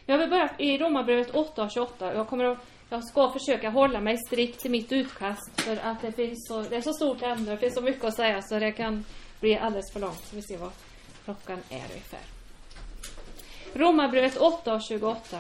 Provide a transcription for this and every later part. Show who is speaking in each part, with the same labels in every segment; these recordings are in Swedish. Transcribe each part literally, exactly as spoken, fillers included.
Speaker 1: Jag vill börja i Romarbrevet åtta tjugoåtta. Jag kommer att, jag ska försöka hålla mig strikt till mitt utkast, för att det finns så, det är så stort ämne, det finns så mycket att säga så det kan bli alldeles för långt. Så vi ser vad klockan är ungefär. Romarbrevet åtta tjugoåtta.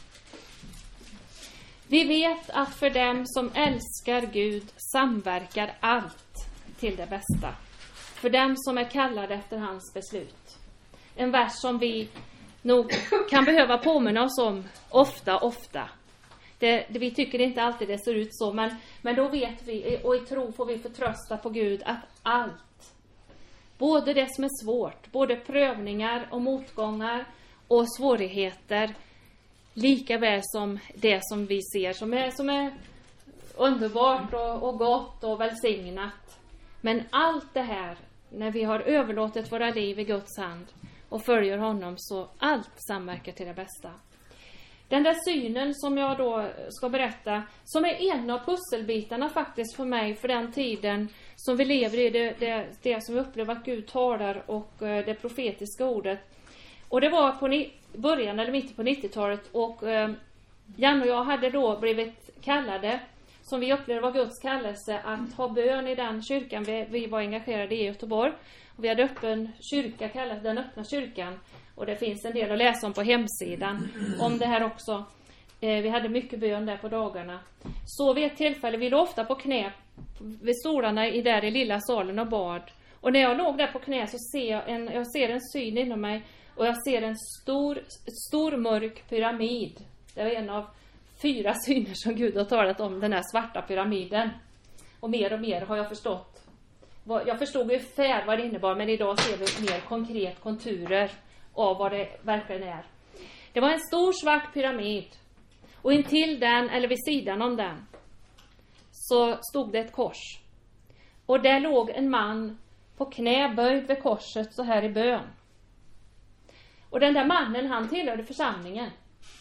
Speaker 1: Vi vet att för dem som älskar Gud samverkar allt till det bästa. För dem som är kallade efter hans beslut. En vers som vi nog kan behöva påminna oss om ofta, ofta. Det, det, vi tycker inte alltid det ser ut så, men, men då vet vi, och i tro får vi förtrösta på Gud, att allt, både det som är svårt, både prövningar och motgångar och svårigheter, lika väl som det som vi ser som är, som är underbart och, och gott och välsignat. Men allt det här, när vi har överlåtit våra liv i Guds hand och följer honom, så allt samverkar till det bästa. Den där synen som jag då ska berätta, som är en av pusselbitarna faktiskt för mig för den tiden som vi lever i, det, det, det som vi upplever att Gud talar och det profetiska ordet. Och det var på ni, början eller mitten på nittiotalet, och eh, Jan och jag hade då blivit kallade, som vi upplevde var Guds kallelse, att ha bön i den kyrkan vi, vi var engagerade i Göteborg. Och vi hade öppen kyrka, kallat den öppna kyrkan. Och det finns en del att läsa om på hemsidan om det här också. Eh, vi hade mycket bön där på dagarna. Så vid ett tillfälle, vi låg ofta på knä vid stolarna i där i lilla salen och bad. Och när jag låg där på knä så ser jag en, jag ser en syn inom mig. Och jag ser en stor, stor mörk pyramid. Det är en av fyra syner som Gud har talat om, den här svarta pyramiden. Och mer och mer har jag förstått. Jag förstod ungefär vad det innebar, men idag ser vi mer konkret konturer av vad det verkligen är. Det var en stor svart pyramid. Och intill den, eller vid sidan om den, så stod det ett kors. Och där låg en man på knä böjd vid korset så här i bön. Och den där mannen, han tillhörde församlingen.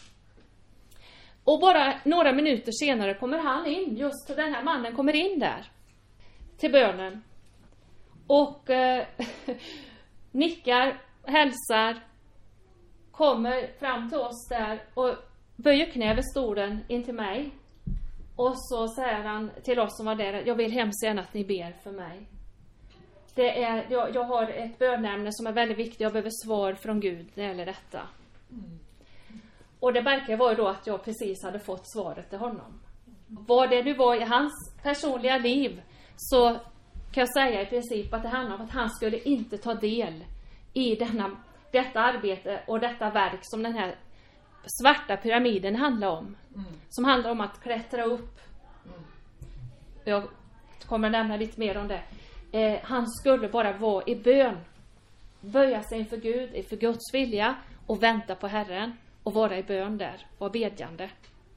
Speaker 1: Och bara några minuter senare kommer han in, just den här mannen kommer in där till bönen. Och eh, nickar, hälsar, kommer fram till oss där och böjer knä vid stolen in till mig. Och så säger han till oss som var där: jag vill hemskt gärna att ni ber för mig. Det är, jag, jag har ett bönämne som är väldigt viktigt. Jag behöver svar från Gud när det gäller detta. Mm. Och det verkar vara då att jag precis hade fått svaret till honom. Vad det nu var i hans personliga liv, så kan jag säga i princip att det handlar om att han skulle inte ta del i denna, detta arbete och detta verk som den här svarta pyramiden handlar om. Mm. Som handlar om att klättra upp. Mm. Jag kommer att nämna lite mer om det. Eh, han skulle bara vara i bön. Böja sig inför Gud, inför Guds vilja, och vänta på Herren. Och vara i bön där, vara bedjande.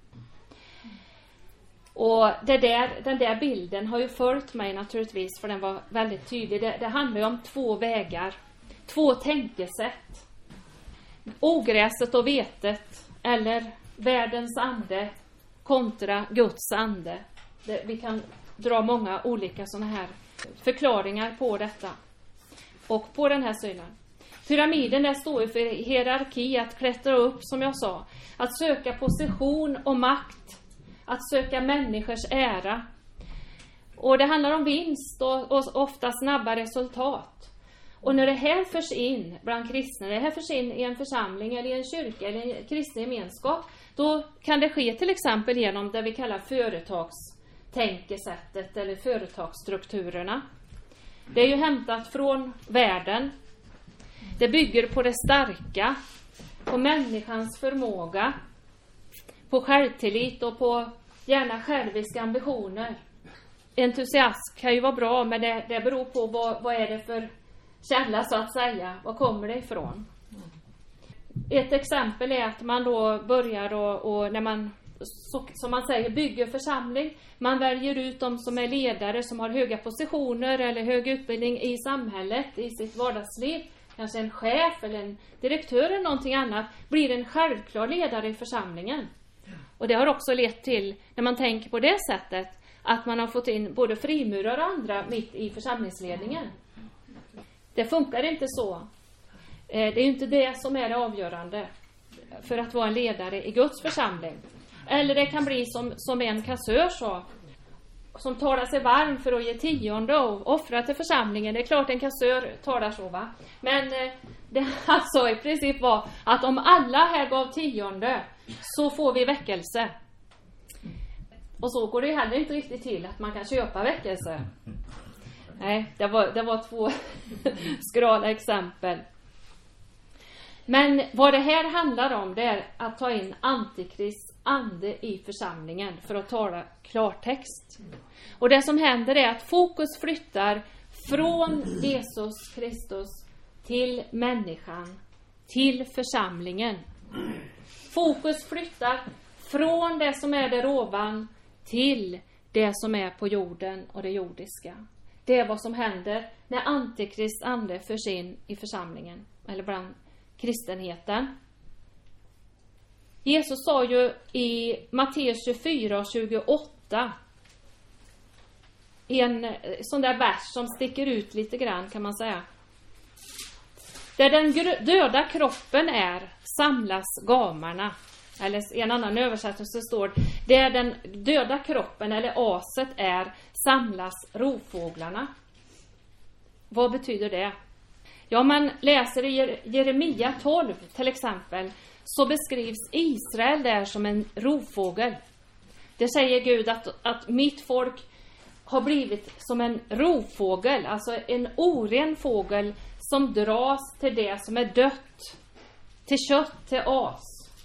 Speaker 1: Och det där, den där bilden har ju följt mig naturligtvis, för den var väldigt tydlig. Det, det handlar ju om två vägar, två tänkesätt. Ogräset och vetet, eller världens ande kontra Guds ande. Det, vi kan dra många olika sådana här förklaringar på detta och på den här synen. Pyramiden där står ju för hierarki, att klättra upp, som jag sa, att söka position och makt, att söka människors ära. Och det handlar om vinst och, och ofta snabba resultat. Och när det här förs in bland kristna, det här förs in i en församling eller i en kyrka eller i en kristen gemenskap, då kan det ske till exempel genom det vi kallar företagstänkesättet eller företagsstrukturerna. Det är ju hämtat från världen. Det bygger på det starka, på människans förmåga, på självtillit och på gärna själviska ambitioner. Entusiasm kan ju vara bra, men det, det beror på vad, vad är det för källa så att säga. Var kommer det ifrån? Ett exempel är att man då börjar och, och när man, så, som man säger, bygger församling. Man väljer ut de som är ledare, som har höga positioner eller hög utbildning i samhället, i sitt vardagsliv. Kanske en chef eller en direktör eller någonting annat blir en självklar ledare i församlingen. Och det har också lett till, när man tänker på det sättet, att man har fått in både frimurar och andra mitt i församlingsledningen. Det funkar inte så. Det är ju inte det som är det avgörande. för att vara en ledare i Guds församling. Eller det kan bli som, som en kassör så, som talar sig varm för att ge tionde och offra till församlingen. Det är klart en kassör talar så, va? Men eh, det alltså i princip var att om alla här gav tionde så får vi väckelse. Och så går det heller inte riktigt till att man kan köpa väckelse. Nej, det var, det var två skrala exempel. Men vad det här handlar om, det är att ta in Antikrist ande i församlingen, för att tala klartext. Och det som händer är att fokus flyttar från Jesus Kristus till människan, till församlingen. Fokus flyttar från det som är där ovan till det som är på jorden och det jordiska. Det är vad som händer när Antikrist ande förs in i församlingen, eller bland kristenheten. Jesus sa ju i Matteus tjugofyra och tjugoåtta en sån där vers som sticker ut lite grann, kan man säga. Där den döda kroppen är samlas gamarna. Eller i en annan översättelse står, där den döda kroppen eller aset är samlas rovfåglarna. Vad betyder det? Ja, man läser i Jeremia tolv till exempel, så beskrivs Israel där som en rovfågel. Det säger Gud att, att mitt folk har blivit som en rovfågel, alltså en oren fågel som dras till det som är dött, till kött, till as.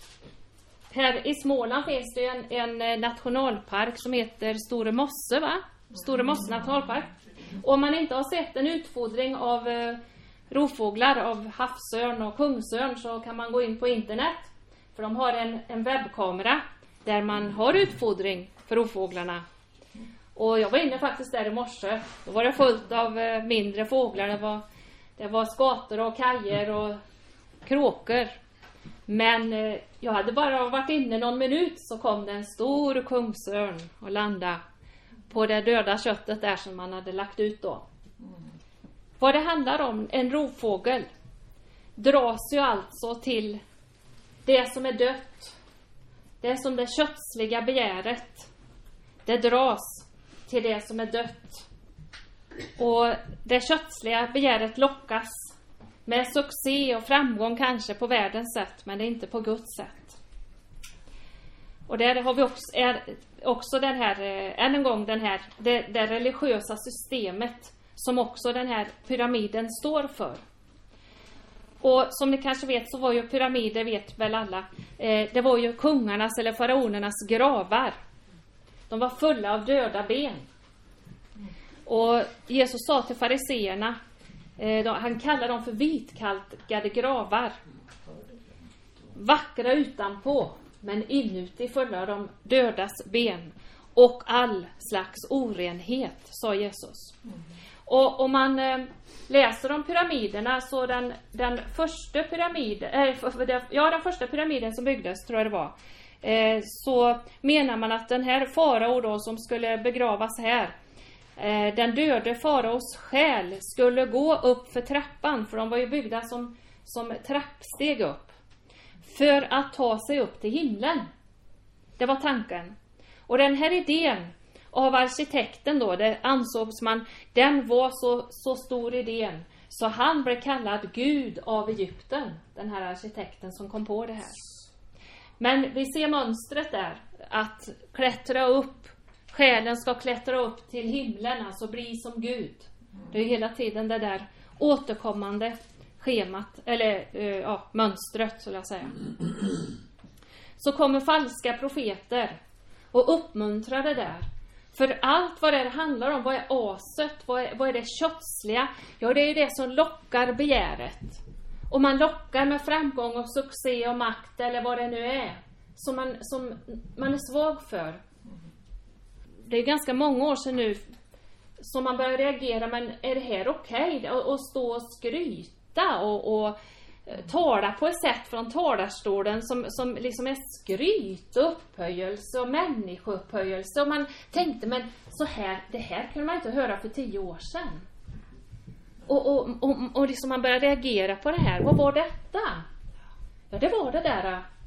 Speaker 1: Här i Småland finns det en, en nationalpark som heter Store Mosse, va? Store Mosse nationalpark. Och om man inte har sett en utfodring av eh, rovfåglar, av havsörn och kungsörn, så kan man gå in på internet. För de har en, en webbkamera där man har utfodring för rovfåglarna. Och jag var inne faktiskt där i morse. Då var det fullt av eh, mindre fåglar. Det var, det var skator och kajer och kråkor. Men eh, jag hade bara varit inne någon minut, så kom det en stor kungsörn och landade på det döda köttet där som man hade lagt ut då. Vad det handlar om, en rovfågel dras ju alltså till det som är dött. Det som det kötsliga begäret. Det dras till det som är dött. Och det kötsliga begäret lockas med succé och framgång kanske på världens sätt, men det är inte på Guds sätt. Och där har vi också, är också den här, än en gång den här, det, det religiösa systemet som också den här pyramiden står för. Och som ni kanske vet så var ju pyramider, vet väl alla, eh, det var ju kungarnas eller faraonernas gravar. De var fulla av döda ben. Och Jesus sa till fariseerna, eh, då, han kallar dem för vitkalkade gravar. Vackra utanpå, men inuti fulla av de dödas ben. Och all slags orenhet, sa Jesus. Och om man eh, läser om pyramiderna, så den, den första pyramiden, äh, ja, den första pyramiden som byggdes, tror jag det var, eh, så menar man att den här farao då som skulle begravas här, eh, den döde faraos själ skulle gå upp för trappan, för de var ju byggda som, som trappsteg upp, för att ta sig upp till himlen. Det var tanken. Och den här idén av arkitekten då, det ansågs man, den var så, så stor idén, så han blev kallad Gud av Egypten, den här arkitekten som kom på det här. Men vi ser mönstret där, att klättra upp, själen ska klättra upp till himlen, alltså bli som Gud. Det är hela tiden det där återkommande schemat, eller uh, ja, mönstret, skulle jag säga. Så kommer falska profeter och uppmuntrar det där. För allt vad det handlar om, vad är aset, vad är, vad är det kötsliga? Ja, det är ju det som lockar begäret. Och man lockar med framgång och succé och makt, eller vad det nu är, som man, som man är svag för. Det är ganska många år sedan nu som man börjar reagera, men är det här okej? Okay? Och, och stå och skryta och, och tala på ett sätt från talarstolen som, som liksom är skryt och upphöjelse och människoupphöjelse. Och man tänkte, men så här, det här kunde man inte höra för tio år sedan. Och, och, och, och liksom man började reagera på det här. Vad var detta? Ja, det var det där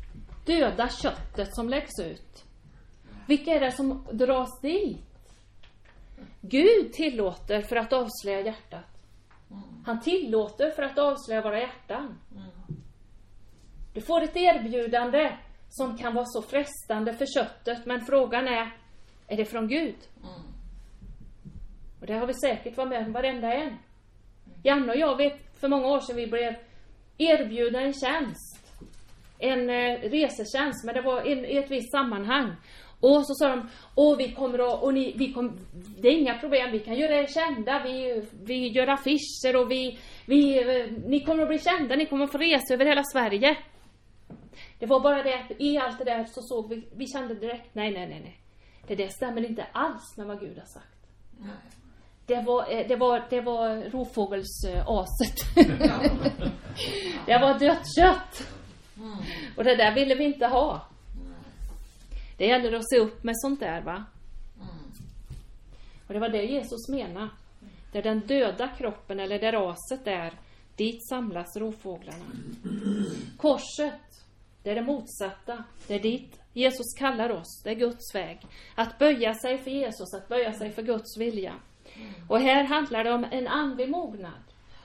Speaker 1: döda köttet som läggs ut. Vilka är det som dras dit? Gud tillåter för att avslöja hjärtat. Han tillåter för att avslöja våra hjärtan. Du får ett erbjudande som kan vara så frestande för köttet, men frågan är, är det från Gud? Och det har vi säkert varit med om varenda en. Janne och jag vet för många år sedan vi blev erbjudna en tjänst. En eh, resetjänst, men det var in, i ett visst sammanhang. Och så sa de, och vi kommer att, och ni, vi kom, det är inga problem, vi kan göra er kända, vi, vi gör affischer och vi, vi, ni kommer att bli kända, ni kommer att få resa över hela Sverige. Det var bara det att i allt det där så såg vi, vi kände direkt, nej, nej, nej, nej. Det där stämmer inte alls med vad Gud har sagt. Nej. Det var, det var, det var rovfågelsaset. Det var dött kött. Mm. Och det där ville vi inte ha. Mm. Det gäller att se upp med sånt där, va? Mm. Och det var det Jesus menade. Där den döda kroppen eller där raset är, dit samlas rovfåglarna. Korset, det är det motsatta. Det är dit Jesus kallar oss. Det är Guds väg. Att böja sig för Jesus, att böja sig för Guds vilja. Och här handlar det om en andlig mognad.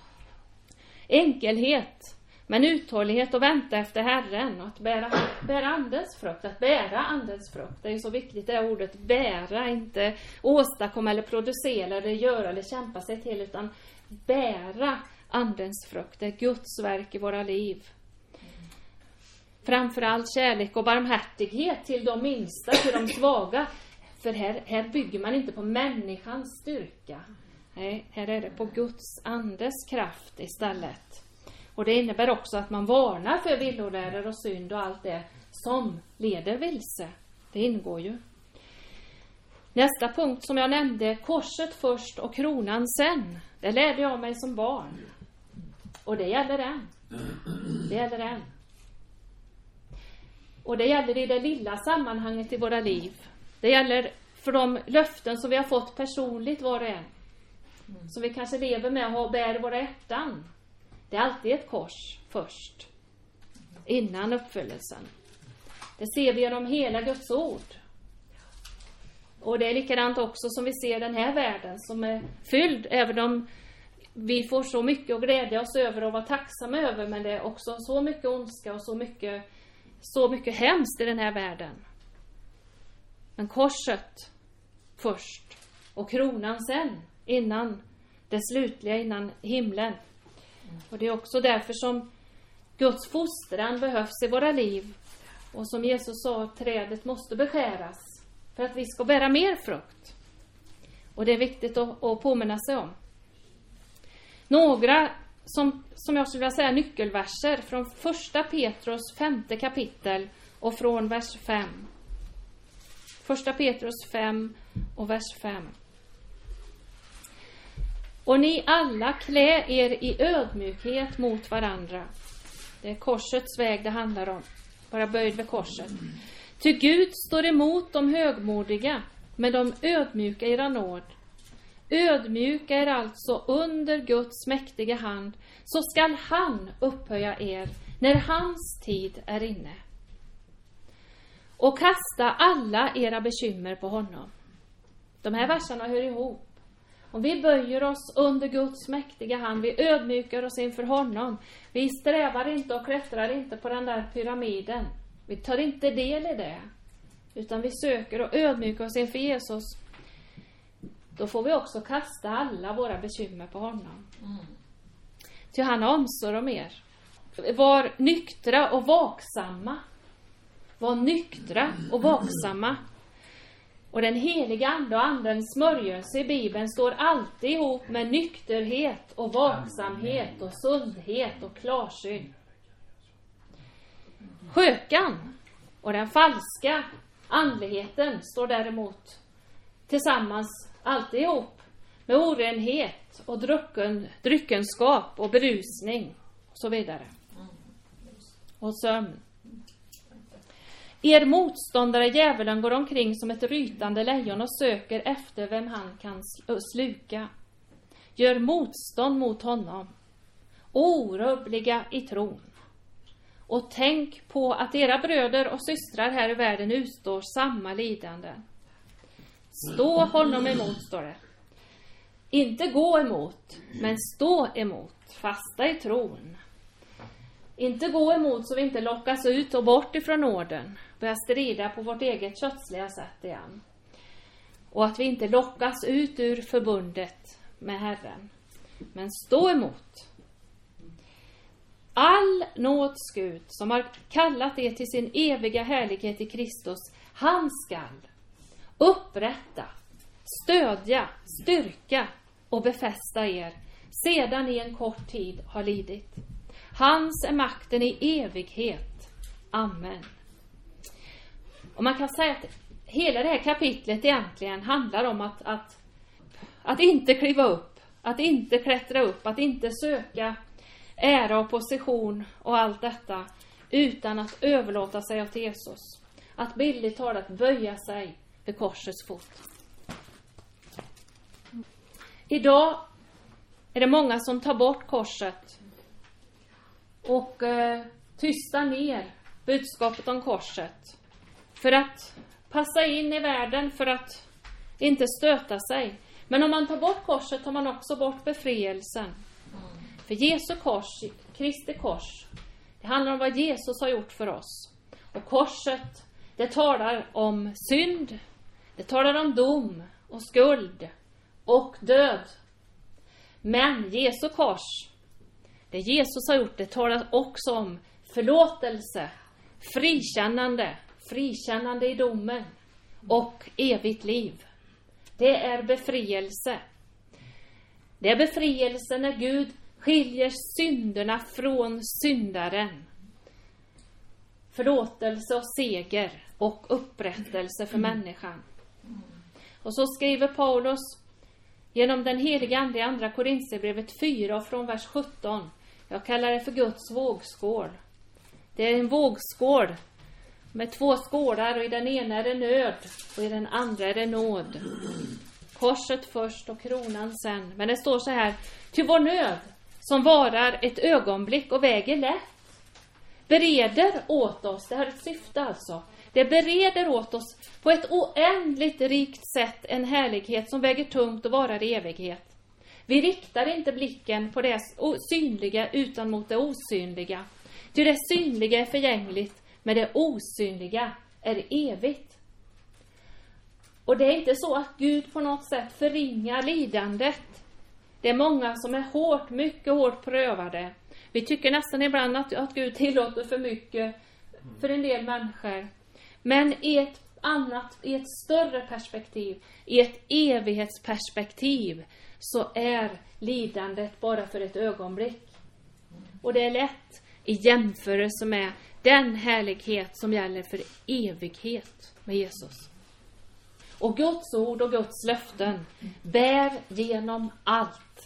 Speaker 1: Enkelhet, men uthållighet och vänta efter Herren. Och att bära, bära andens frukt. Att bära andens frukt. Det är ju så viktigt det ordet bära. Inte åstadkomma eller producera eller göra eller kämpa sig till. Utan bära andens frukt. Det är Guds verk i våra liv. Framförallt kärlek och barmhärtighet till de minsta, till de svaga. För här, här bygger man inte på människans styrka. Nej, här är det på Guds andes kraft istället. Och det innebär också att man varnar för villoläror och synd och allt det som leder vilse. Det ingår ju. Nästa punkt som jag nämnde, korset först och kronan sen. Det lärde jag mig som barn. Och det gäller än. Det gäller än. Och det gäller i det lilla sammanhanget i våra liv. Det gäller för de löften som vi har fått personligt var och en. Mm. Som vi kanske lever med och bär i våra hjärtan. Det är alltid ett kors först. Innan uppfyllelsen. Det ser vi genom hela Guds ord. Och det är likadant också som vi ser den här världen som är fylld. Även om vi får så mycket att glädja oss över och vara tacksamma över. Men det är också så mycket ondska och så mycket, så mycket hemskt i den här världen. Men korset först och kronan sen, innan det slutliga, innan himlen. Och det är också därför som Guds fostran behövs i våra liv. Och som Jesus sa, trädet måste beskäras för att vi ska bära mer frukt. Och det är viktigt att, att påminna sig om. Några, som, som jag skulle vilja säga, nyckelverser från första Petrus femte kapitel och från vers fem. Första Petrus fem och vers fem. Och ni alla klä er i ödmjukhet mot varandra. Det är korsets väg det handlar om. Bara böjd vid korset. Ty Gud står emot de högmodiga, men de ödmjuka era nåd. Ödmjuka er alltså under Guds mäktiga hand, så skall han upphöja er när hans tid är inne. Och kasta alla era bekymmer på honom. De här verserna hör ihop. Om vi böjer oss under Guds mäktiga hand, vi ödmjukar oss inför honom. Vi strävar inte och klättrar inte på den där pyramiden. Vi tar inte del i det. Utan vi söker och ödmjukar oss inför Jesus. Då får vi också kasta alla våra bekymmer på honom. Mm. Ty han har omsorg om er. Var nyktra och vaksamma. Var nyktra och vaksamma. Och den heliga ande och andens smörjelse i Bibeln står alltid ihop med nykterhet och vaksamhet och sundhet och klarsyn. Skökan och den falska andligheten står däremot tillsammans alltid ihop med orenhet och drucken, dryckenskap och berusning och så vidare. Och sömn. Er motståndare djävulen går omkring som ett rytande lejon och söker efter vem han kan sluka. Gör motstånd mot honom. Orubbliga i tron. Och tänk på att era bröder och systrar här i världen utstår samma lidande. Stå honom emot, står det. Inte gå emot, men stå emot. Fasta i tron. Inte gå emot så vi inte lockas ut och bort ifrån nåden. Börja strida på vårt eget kötsliga sätt igen. Och att vi inte lockas ut ur förbundet med Herren. Men stå emot. All nåds Gud som har kallat er till sin eviga härlighet i Kristus, han skall upprätta, stödja, styrka och befästa er sedan i en kort tid har lidit. Hans är makten i evighet. Amen. Och man kan säga att hela det här kapitlet egentligen handlar om att, att, att inte kliva upp, att inte klättra upp, att inte söka ära och position och allt detta utan att överlåta sig åt Jesus. Att bildligt talat böja sig vid korsets fot. Idag är det många som tar bort korset och eh, tystar ner budskapet om korset för att passa in i världen, för att inte stöta sig. Men om man tar bort korset tar man också bort befrielsen. För Jesu kors, Kristi kors, det handlar om vad Jesus har gjort för oss. Och korset, det talar om synd, det talar om dom och skuld och död. Men Jesu kors, det Jesus har gjort, det talar också om förlåtelse, frikännande, frikännande i domen och evigt liv. Det är befrielse. Det är befrielse när Gud skiljer synderna från syndaren. Förlåtelse och seger och upprättelse för människan. Och så skriver Paulus genom den heliga ande i andra Korinthierbrevet fyra och från vers sjutton. Jag kallar det för Guds vågskål. Det är en vågskål med två skålar, och i den ena är det nöd och i den andra är det nåd. Korset först och kronan sen. Men det står så här: till vår nöd som varar ett ögonblick och väger lätt bereder åt oss, det här är ett syfte alltså, det bereder åt oss på ett oändligt rikt sätt en härlighet som väger tungt och varar i evighet. Vi riktar inte blicken på det synliga utan mot det osynliga. Ty det synliga är förgängligt, men det osynliga är evigt. Och det är inte så att Gud på något sätt förringar lidandet. Det är många som är hårt, mycket hårt prövade. Vi tycker nästan ibland att, att Gud tillåter för mycket för en del människor. Men i ett annat, i ett större perspektiv, i ett evighetsperspektiv, så är lidandet bara för ett ögonblick. Och det är lätt i jämförelse med den härlighet som gäller för evighet med Jesus. Och Guds ord och Guds löften bär genom allt.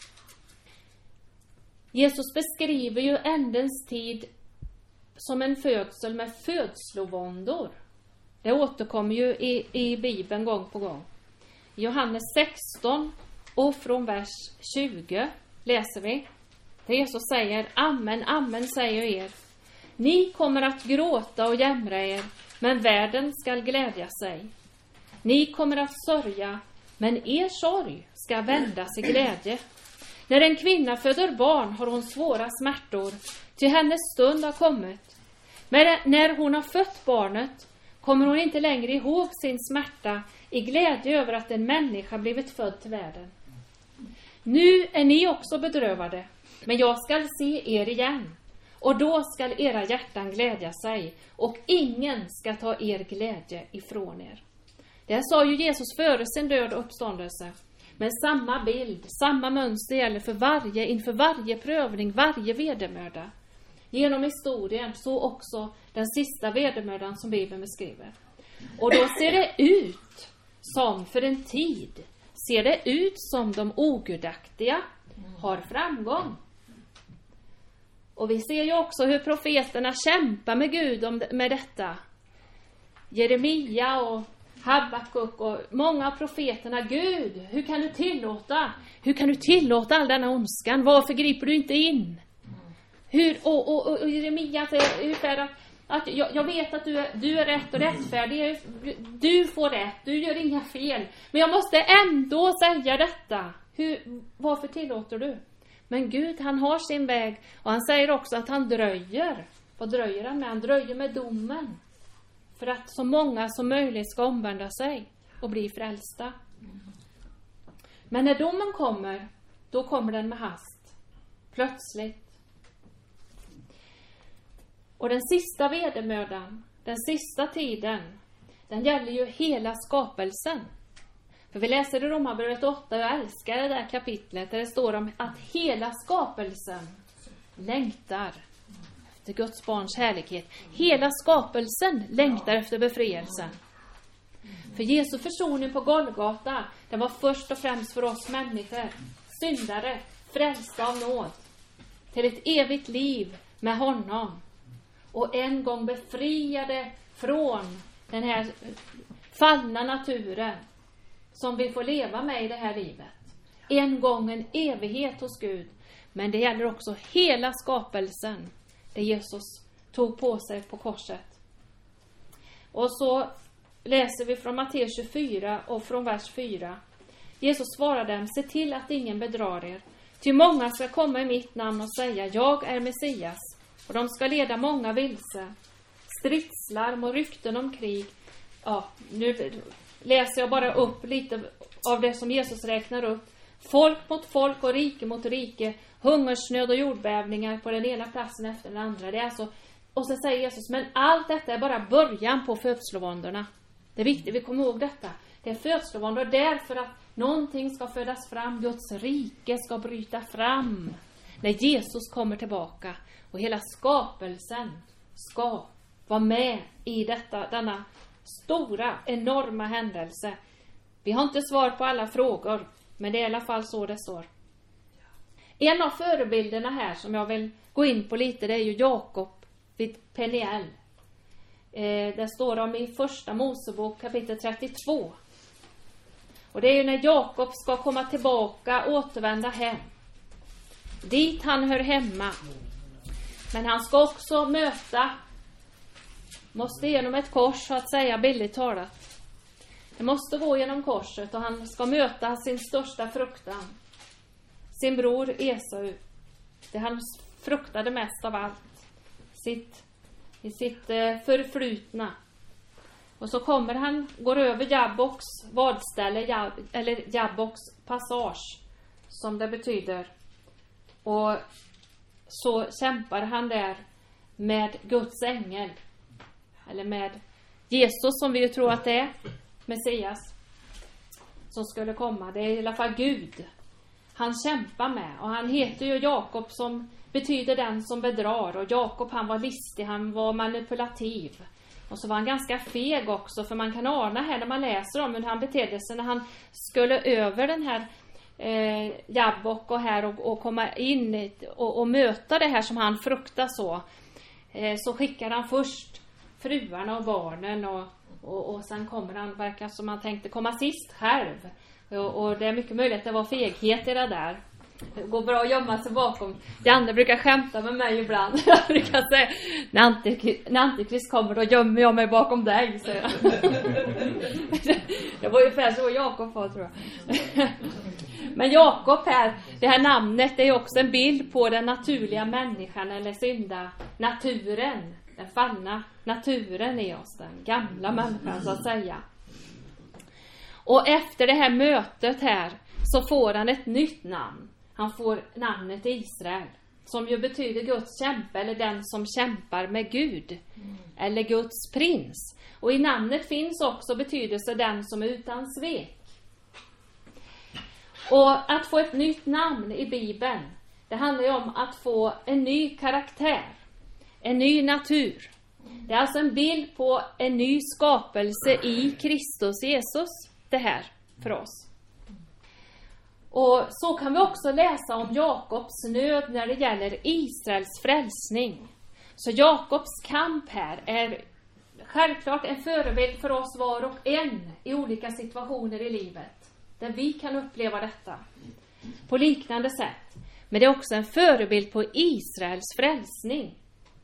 Speaker 1: Jesus beskriver ju ändens tid som en födsel med födslovåndor. Det återkommer ju i, i Bibeln gång på gång. I Johannes sexton och från vers tjugo läser vi. Där Jesus säger: amen, amen säger er. Ni kommer att gråta och jämra er, men världen ska glädja sig. Ni kommer att sörja, men er sorg ska vändas i glädje. När en kvinna föder barn har hon svåra smärtor, till hennes stund har kommit. Men när hon har fött barnet kommer hon inte längre ihåg sin smärta i glädje över att en människa blivit född till världen. Nu är ni också bedrövade, men jag ska se er igen. Och då ska era hjärtan glädja sig, och ingen ska ta er glädje ifrån er. Det här sa ju Jesus före sin död och uppståndelse. Men samma bild, samma mönster gäller för varje, inför varje prövning, varje vedermöda. Genom historien, så också den sista vedermödan som Bibeln beskriver. Och då ser det ut som, för en tid, ser det ut som de ogudaktiga har framgång. Och vi ser ju också hur profeterna kämpar med Gud om, med detta. Jeremia och Habakuk och många av profeterna: Gud, hur kan du tillåta? Hur kan du tillåta all denna ondskan? Varför griper du inte in? Hur, och, och, och Jeremia säger ungefär att, att jag, jag vet att du är, du är rätt och rättfärdig. Du får rätt, du gör inga fel. Men jag måste ändå säga detta. Hur, varför tillåter du? Men Gud, han har sin väg. Och han säger också att han dröjer. Vad dröjer han med? Han dröjer med domen. För att så många som möjligt ska omvända sig och bli frälsta. Men när domen kommer, då kommer den med hast. Plötsligt. Och den sista vedermödan, den sista tiden, den gäller ju hela skapelsen. För vi läser i Romarbrevet åtta, och jag älskar det där kapitlet där det står om att hela skapelsen längtar efter Guds barns härlighet. Hela skapelsen längtar efter befrielsen. För Jesu försoning på Golgata, den var först och främst för oss människor, syndare, frälsta av nåd, till ett evigt liv med honom. Och en gång befriade från den här fallna naturen som vi får leva med i det här livet. En gång en evighet hos Gud. Men det gäller också hela skapelsen, det Jesus tog på sig på korset. Och så läser vi från Matteus tjugofyra och från vers fyra. Jesus svarade dem: se till att ingen bedrar er. Ty många ska komma i mitt namn och säga: jag är Messias. Och de ska leda många vilse. Stridslarm och rykten om krig. Ja, nu läser jag bara upp lite av det som Jesus räknar upp. Folk mot folk och rike mot rike. Hungersnöd och jordbävningar på den ena platsen efter den andra. Det är alltså, och så säger Jesus, men allt detta är bara början på födslovåndorna. Det är viktigt, vi kommer ihåg detta. Det är födslovåndor därför att någonting ska födas fram. Guds rike ska bryta fram. När Jesus kommer tillbaka. Och hela skapelsen ska vara med i detta, denna stora, enorma händelse. Vi har inte svar på alla frågor, men det är i alla fall så det står. En av förebilderna här som jag vill gå in på lite, det är ju Jakob vid Peniel. Eh, det står om i första Mosebok kapitel trettiotvå. Och det är ju när Jakob ska komma tillbaka, återvända hem. Dit han hör hemma. Men han ska också möta, måste genom ett kors så att säga, billigt talat. Det måste gå genom korset och han ska möta sin största fruktan. Sin bror Esau. Det han fruktade mest av allt. Sitt, I sitt eh, förflutna. Och så kommer han, går över Jabboks vadställe, Jab, eller Jabboks passage, som det betyder. Och så kämpar han där med Guds ängel. Eller med Jesus, som vi ju tror att det är. Messias. Som skulle komma. Det är i alla fall Gud han kämpar med. Och han heter ju Jakob, som betyder den som bedrar. Och Jakob, han var listig, han var manipulativ. Och så var han ganska feg också. För man kan ana här när man läser om hur han betedde sig när han skulle över den här eh, Jabbok och här och, och komma in och, och möta det här som han fruktar så. Eh, så skickar han först fruarna och barnen och, och, och sen kommer han, verkar som han tänkte komma sist själv. Och, och det är mycket möjligt att det var feghet i det där. Det går bra att gömma sig bakom. Janne brukar skämta med mig ibland. Jag brukar säga, när Antikrist, när Antikrist kommer då gömmer jag mig bakom dig, säger jag. Det var ungefär så Jakob var, tror jag. Men Jakob här, det här namnet är också en bild på den naturliga människan eller synda naturen. Den fallna naturen i oss, den gamla människan så att säga. Och efter det här mötet här så får han ett nytt namn. Han får namnet Israel, som ju betyder Guds kämpe eller den som kämpar med Gud. Mm. Eller Guds prins. Och i namnet finns också betydelse den som är utan svek. Och att få ett nytt namn i Bibeln, det handlar ju om att få en ny karaktär. En ny natur. Det är alltså en bild på en ny skapelse i Kristus Jesus, det här för oss. Och så kan vi också läsa om Jakobs nöd när det gäller Israels frälsning. Så Jakobs kamp här är självklart en förebild för oss var och en i olika situationer i livet. Där vi kan uppleva detta på liknande sätt. Men det är också en förebild på Israels frälsning.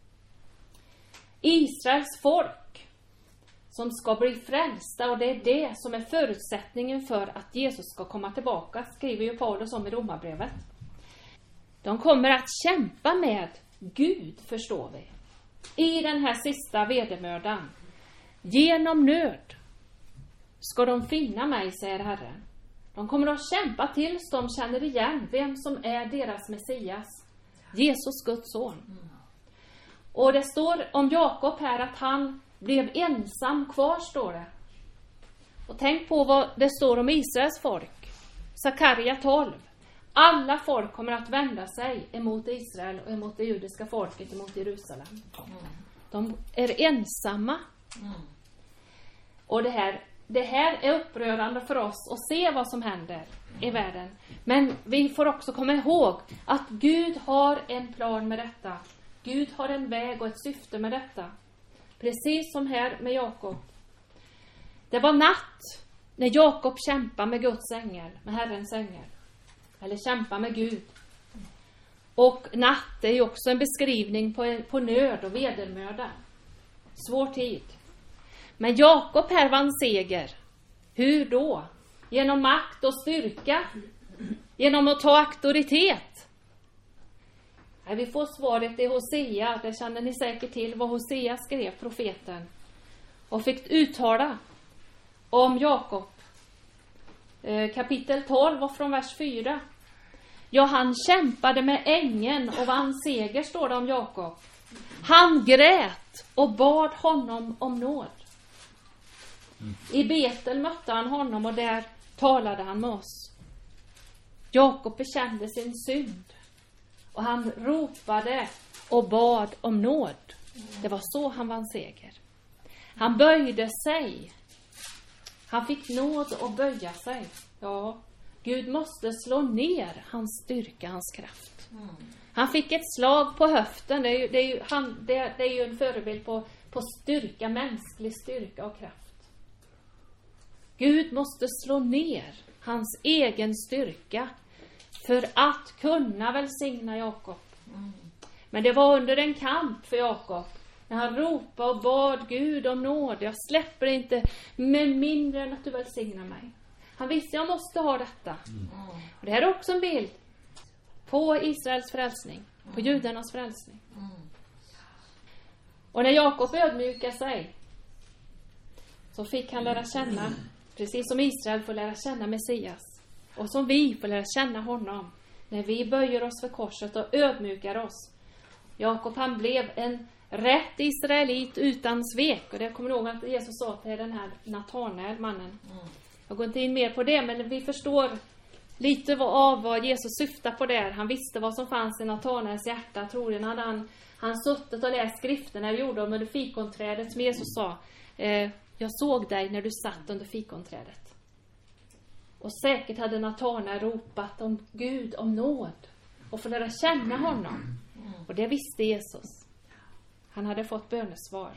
Speaker 1: Israels folk som ska bli frälsta, och det är det som är förutsättningen för att Jesus ska komma tillbaka, skriver ju Paulus om i Romarbrevet. De kommer att kämpa med Gud, förstår vi. I den här sista vedermödan. Genom nöd ska de finna mig, säger Herren. De kommer att kämpa tills de känner igen vem som är deras Messias. Jesus, Guds son. Och det står om Jakob här att han blev ensam kvar, står det. Och tänk på vad det står om Israels folk. Sakaria tolv. Alla folk kommer att vända sig emot Israel och emot det judiska folket, emot Jerusalem. De är ensamma. Och det här, det här är upprörande för oss att se vad som händer i världen. Men vi får också komma ihåg att Gud har en plan med detta. Gud har en väg och ett syfte med detta. Precis som här med Jakob. Det var natt när Jakob kämpade med Guds ängel, med Herrens ängel. Eller kämpa med Gud. Och natt är ju också en beskrivning på, på nöd och vedermöda. Svår tid. Men Jakob här vann seger. Hur då? Genom makt och styrka? Genom att ta auktoritet? Nej, vi får svaret i Hosea. Det känner ni säkert till vad Hosea skrev, profeten. Och fick uttala om Jakob. Kapitel tolv och från vers fyra. Ja, han kämpade med ängeln och vann seger, står det om Jakob. Han grät och bad honom om nåd. I Betel mötte han honom och där talade han med oss. Jakob bekände sin synd och han ropade och bad om nåd. Det var så han vann seger. Han böjde sig. Han fick nåd att böja sig. Ja, Gud måste slå ner hans styrka, hans kraft. Han fick ett slag på höften. Det är ju, det är ju, han, det, det är ju en förebild på, på styrka, mänsklig styrka och kraft. Gud måste slå ner hans egen styrka för att kunna välsigna Jakob. Men det var under en kamp för Jakob. När han ropade och bad Gud om nåd. Jag släpper inte med mindre än att du välsignar mig. Han visste jag måste ha detta. Mm. Och det här är också en bild på Israels frälsning. På judarnas frälsning. Mm. Och när Jakob ödmjukade sig så fick han lära känna, precis som Israel får lära känna Messias. Och som vi får lära känna honom. När vi böjer oss för korset och ödmjukar oss. Jakob, han blev en rätt israelit utan svek. Och det kommer ihåg att Jesus sa till den här Natanael, mannen. Mm. Jag går inte in mer på det, men vi förstår lite av vad Jesus syftar på där. Han visste vad som fanns i Natanaels hjärta. Troligen hade han, han suttit och läst skriften när vi gjorde om under fikonträdet, som Jesus sa. Eh, jag såg dig när du satt under fikonträdet. Och säkert hade Natanael ropat om Gud, om nåd. Och få lära känna honom. Och det visste Jesus. Han hade fått bönesvar.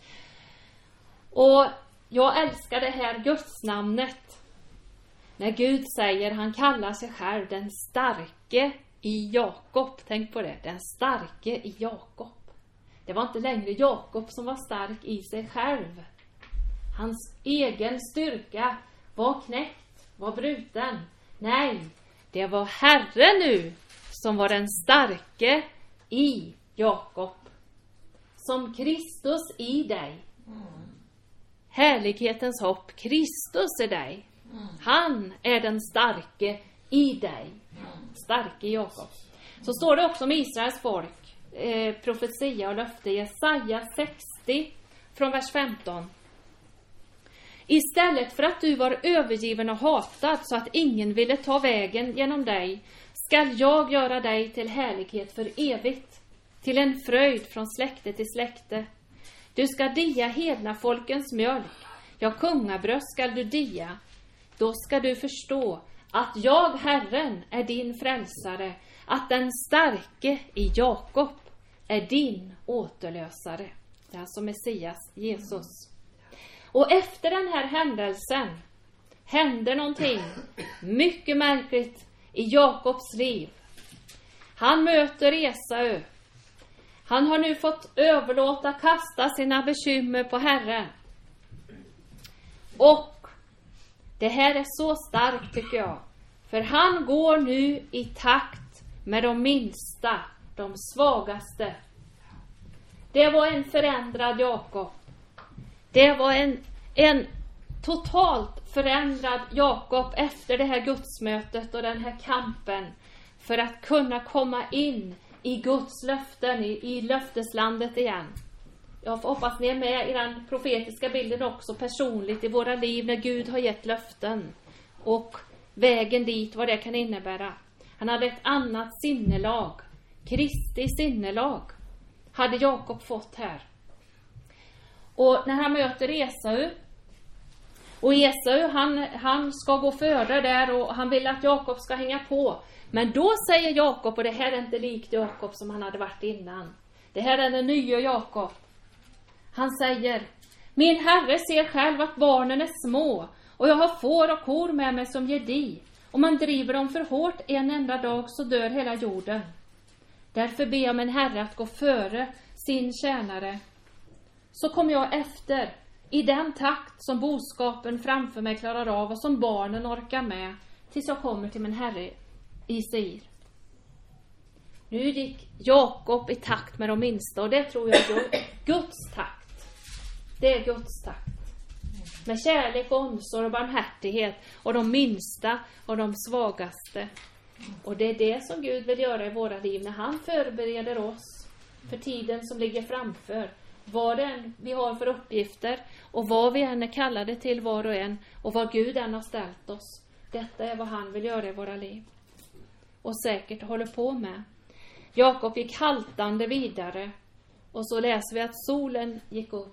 Speaker 1: Och jag älskar det här Guds namnet. När Gud säger, han kallar sig själv den starke i Jakob. Tänk på det, den starke i Jakob. Det var inte längre Jakob som var stark i sig själv. Hans egen styrka var knäckt, var bruten. Nej, det var Herren nu som var den starke i Jakob. Som Kristus i dig. Mm. Härlighetens hopp, Kristus i dig. Mm. Han är den starke i dig. Mm. Starke i Jakob. Så står det också om Israels folk. Eh, profetia och löfte. Jesaja sextio från vers femton. Istället för att du var övergiven och hatad så att ingen ville ta vägen genom dig, skall jag göra dig till härlighet för evigt. Till en fröjd från släkte till släkte. Du ska dia hedna folkens mjölk. Ja, kungabröst skall du dia. Då ska du förstå att jag, Herren, är din frälsare. Att den starke i Jakob är din återlösare. Det är alltså Messias, Jesus. Och efter den här händelsen händer någonting mycket märkligt i Jakobs liv. Han möter Esau. Han har nu fått överlåta, kasta sina bekymmer på Herren. Och det här är så starkt tycker jag. För han går nu i takt med de minsta, de svagaste. Det var en förändrad Jakob. Det var en, en totalt förändrad Jakob efter det här gudsmötet och den här kampen. För att kunna komma in i Guds löften, i, i löfteslandet igen. Jag hoppas ni är med i den profetiska bilden också personligt i våra liv när Gud har gett löften. Och vägen dit, vad det kan innebära. Han hade ett annat sinnelag. Kristi sinnelag hade Jakob fått här. Och när han möter Esau. Och Esau han, han ska gå före där och han vill att Jakob ska hänga på. Men då säger Jakob, och det här är inte likt Jakob som han hade varit innan. Det här är den nya Jakob. Han säger: min herre ser själv att barnen är små och jag har får och kor med mig som ger di. Om man driver dem för hårt en enda dag så dör hela jorden. Därför ber jag min herre att gå före sin tjänare. Så kommer jag efter i den takt som boskapen framför mig klarar av och som barnen orkar med tills jag kommer till min herre i Seir. Nu gick Jakob i takt med de minsta och det tror jag är Guds takt. Det är Guds takt. Med kärlek, omsorg och barmhärtighet och de minsta och de svagaste. Och det är det som Gud vill göra i våra liv när han förbereder oss för tiden som ligger framför. Vad det än vi har för uppgifter och vad vi än är kallade till var och en och vad Gud än har ställt oss. Detta är vad han vill göra i våra liv. Och säkert håller på med. Jakob gick haltande vidare och så läser vi att solen gick upp.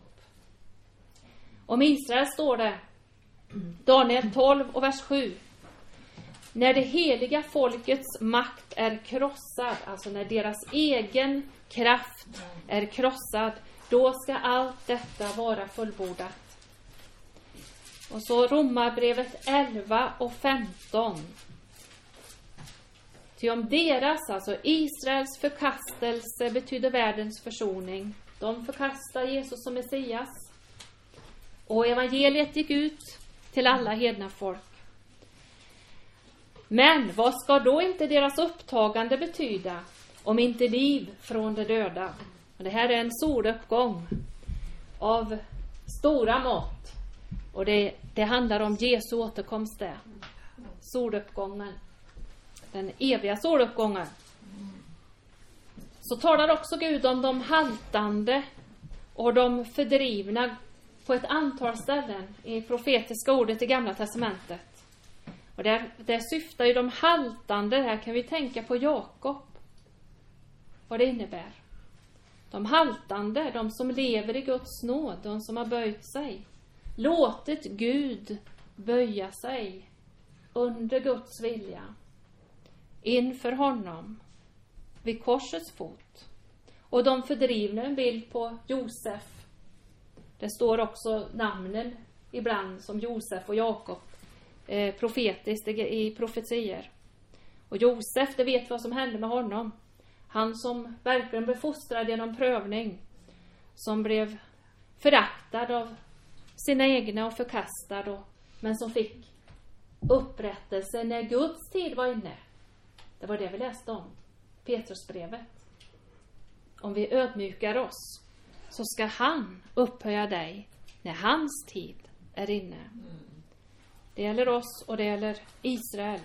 Speaker 1: Om Israel står det Daniel tolv och vers sju. När det heliga folkets makt är krossad, alltså när deras egen kraft är krossad, då ska allt detta vara fullbordat. Och så Romarbrevet elva och femton. Ty om deras, alltså Israels förkastelse betyder världens försoning. De förkastar Jesus som Messias. Och evangeliet gick ut till alla hedna folk. Men vad ska då inte deras upptagande betyda om inte liv från de döda? Och det här är en soluppgång av stora mått. Och det, det handlar om Jesu återkomst där. Soluppgången. Den eviga soluppgången. Så talar också Gud om de haltande och de fördrivna på ett antal ställen i profetiska ordet i Gamla testamentet. Och där, där syftar ju de haltande, här kan vi tänka på Jakob. Vad det innebär. De haltande, de som lever i Guds nåd, de som har böjt sig. Låtit Gud böja sig under Guds vilja. Inför honom. Vid korsets fot. Och de fördrivna, en bild på Josef. Det står också namnen ibland som Josef och Jakob. Eh, profetiskt i profetier. Och Josef, det vet vad som hände med honom. Han som verkligen blev fostrad genom prövning. Som blev föraktad av sina egna och förkastad. Och, men som fick upprättelse när Guds tid var inne. Det var det vi läste om. Petrusbrevet. Om vi ödmjukar oss så ska han upphöja dig när hans tid är inne. Det gäller oss och det gäller Israel.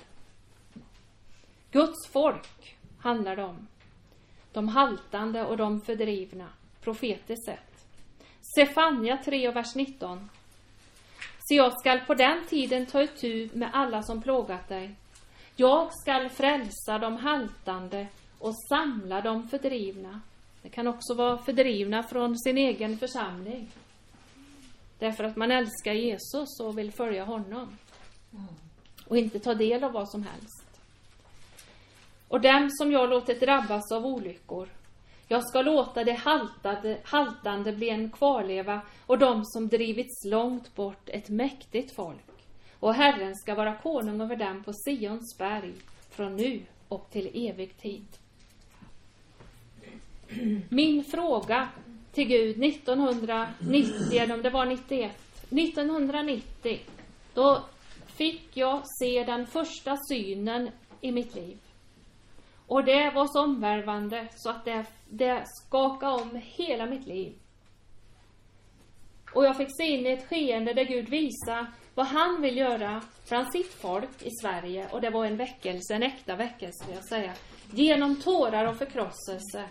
Speaker 1: Guds folk handlar det om. De haltande och de fördrivna. Profetiskt sett. Sefania tre och vers nitton. Så jag skall på den tiden ta itu med alla som plågat dig. Jag skall frälsa de haltande och samla de fördrivna. Det kan också vara fördrivna från sin egen församling. Därför att man älskar Jesus och vill följa honom. Och inte ta del av vad som helst. Och dem som jag låtit drabbas av olyckor. Jag ska låta det haltande, haltande bli en kvarleva och de som drivits långt bort ett mäktigt folk. Och Herren ska vara konung över dem på Sions berg från nu och till evig tid. min fråga till Gud nittonhundranittio, eller om det var nittioett. nittonhundranittio, då fick jag se den första synen i mitt liv. Och det var så omvälvande så att det, det skakade om hela mitt liv. Och jag fick se in i ett skeende där Gud visade vad han vill göra bland sitt folk i Sverige. Och det var en väckelse, en äkta väckelse vill jag säga. Genom tårar och förkrosselse.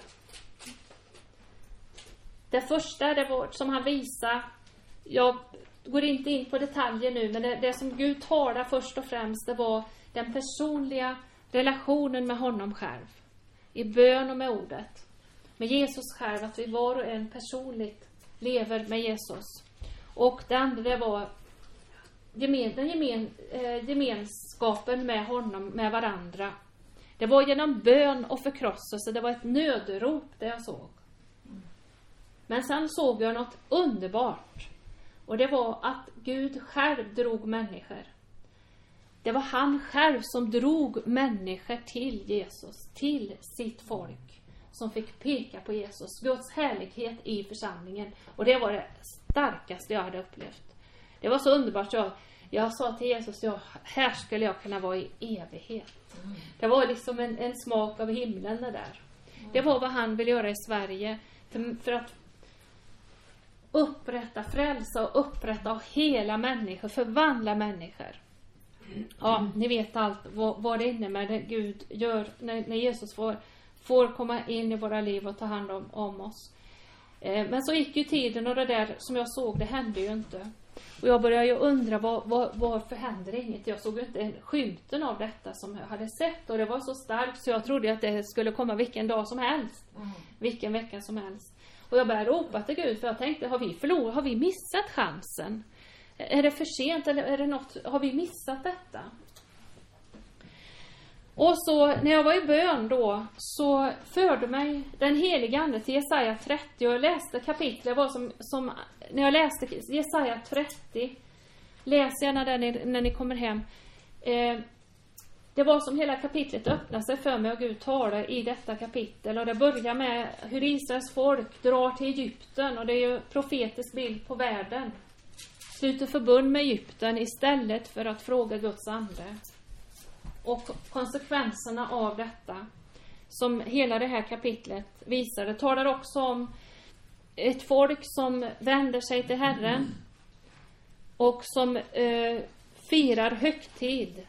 Speaker 1: Det första det var, som han visade, jag går inte in på detaljer nu, men det, det som Gud talade först och främst, det var den personliga relationen med honom själv. I bön och med ordet. Med Jesus själv, att vi var och en personligt lever med Jesus. Och det andra det var gemen, den gemen, eh, gemenskapen med honom, med varandra. Det var genom bön och förkrosselse, det var ett nödrop det jag såg. Men sen såg jag något underbart. Och det var att Gud själv drog människor. Det var han själv som drog människor till Jesus, till sitt folk. Som fick peka på Jesus, Guds härlighet i församlingen. Och det var det starkaste jag hade upplevt. Det var så underbart. Jag, jag sa till Jesus, ja, här skulle jag kunna vara i evighet. Det var liksom en, en smak av himlen det där. Det var vad han ville göra i Sverige. För, för att upprätta, frälsa och upprätta hela människor, förvandla människor. Ja, ni vet allt vad, vad det innebär när Gud gör, när, när Jesus får, får komma in i våra liv och ta hand om, om oss. Eh, men så gick ju tiden och det där som jag såg, det hände ju inte. Och jag började ju undra, var, var, varför händer inget? Jag såg ju inte en skymten av detta som jag hade sett. Och det var så starkt så jag trodde att det skulle komma vilken dag som helst. Mm. Vilken vecka som helst. Och jag började ropa till Gud för jag tänkte, har vi förlorat? Har vi missat chansen? Är det för sent eller är det något? Har vi missat detta? Och så när jag var i bön då så förde mig den heliga ande till Jesaja trettio. Och jag läste kapitlet var som, som när jag läste Jesaja trettio. Läs gärna där när, när ni kommer hem. Eh, det var som hela kapitlet öppnade sig för mig och Gud talar i detta kapitel. Och det börjar med hur Israels folk drar till Egypten. Och det är ju profetisk bild på världen. Sluter förbund med Egypten istället för att fråga Guds ande. Och konsekvenserna av detta som hela det här kapitlet visar. Det talar också om ett folk som vänder sig till Herren och som eh, firar högtid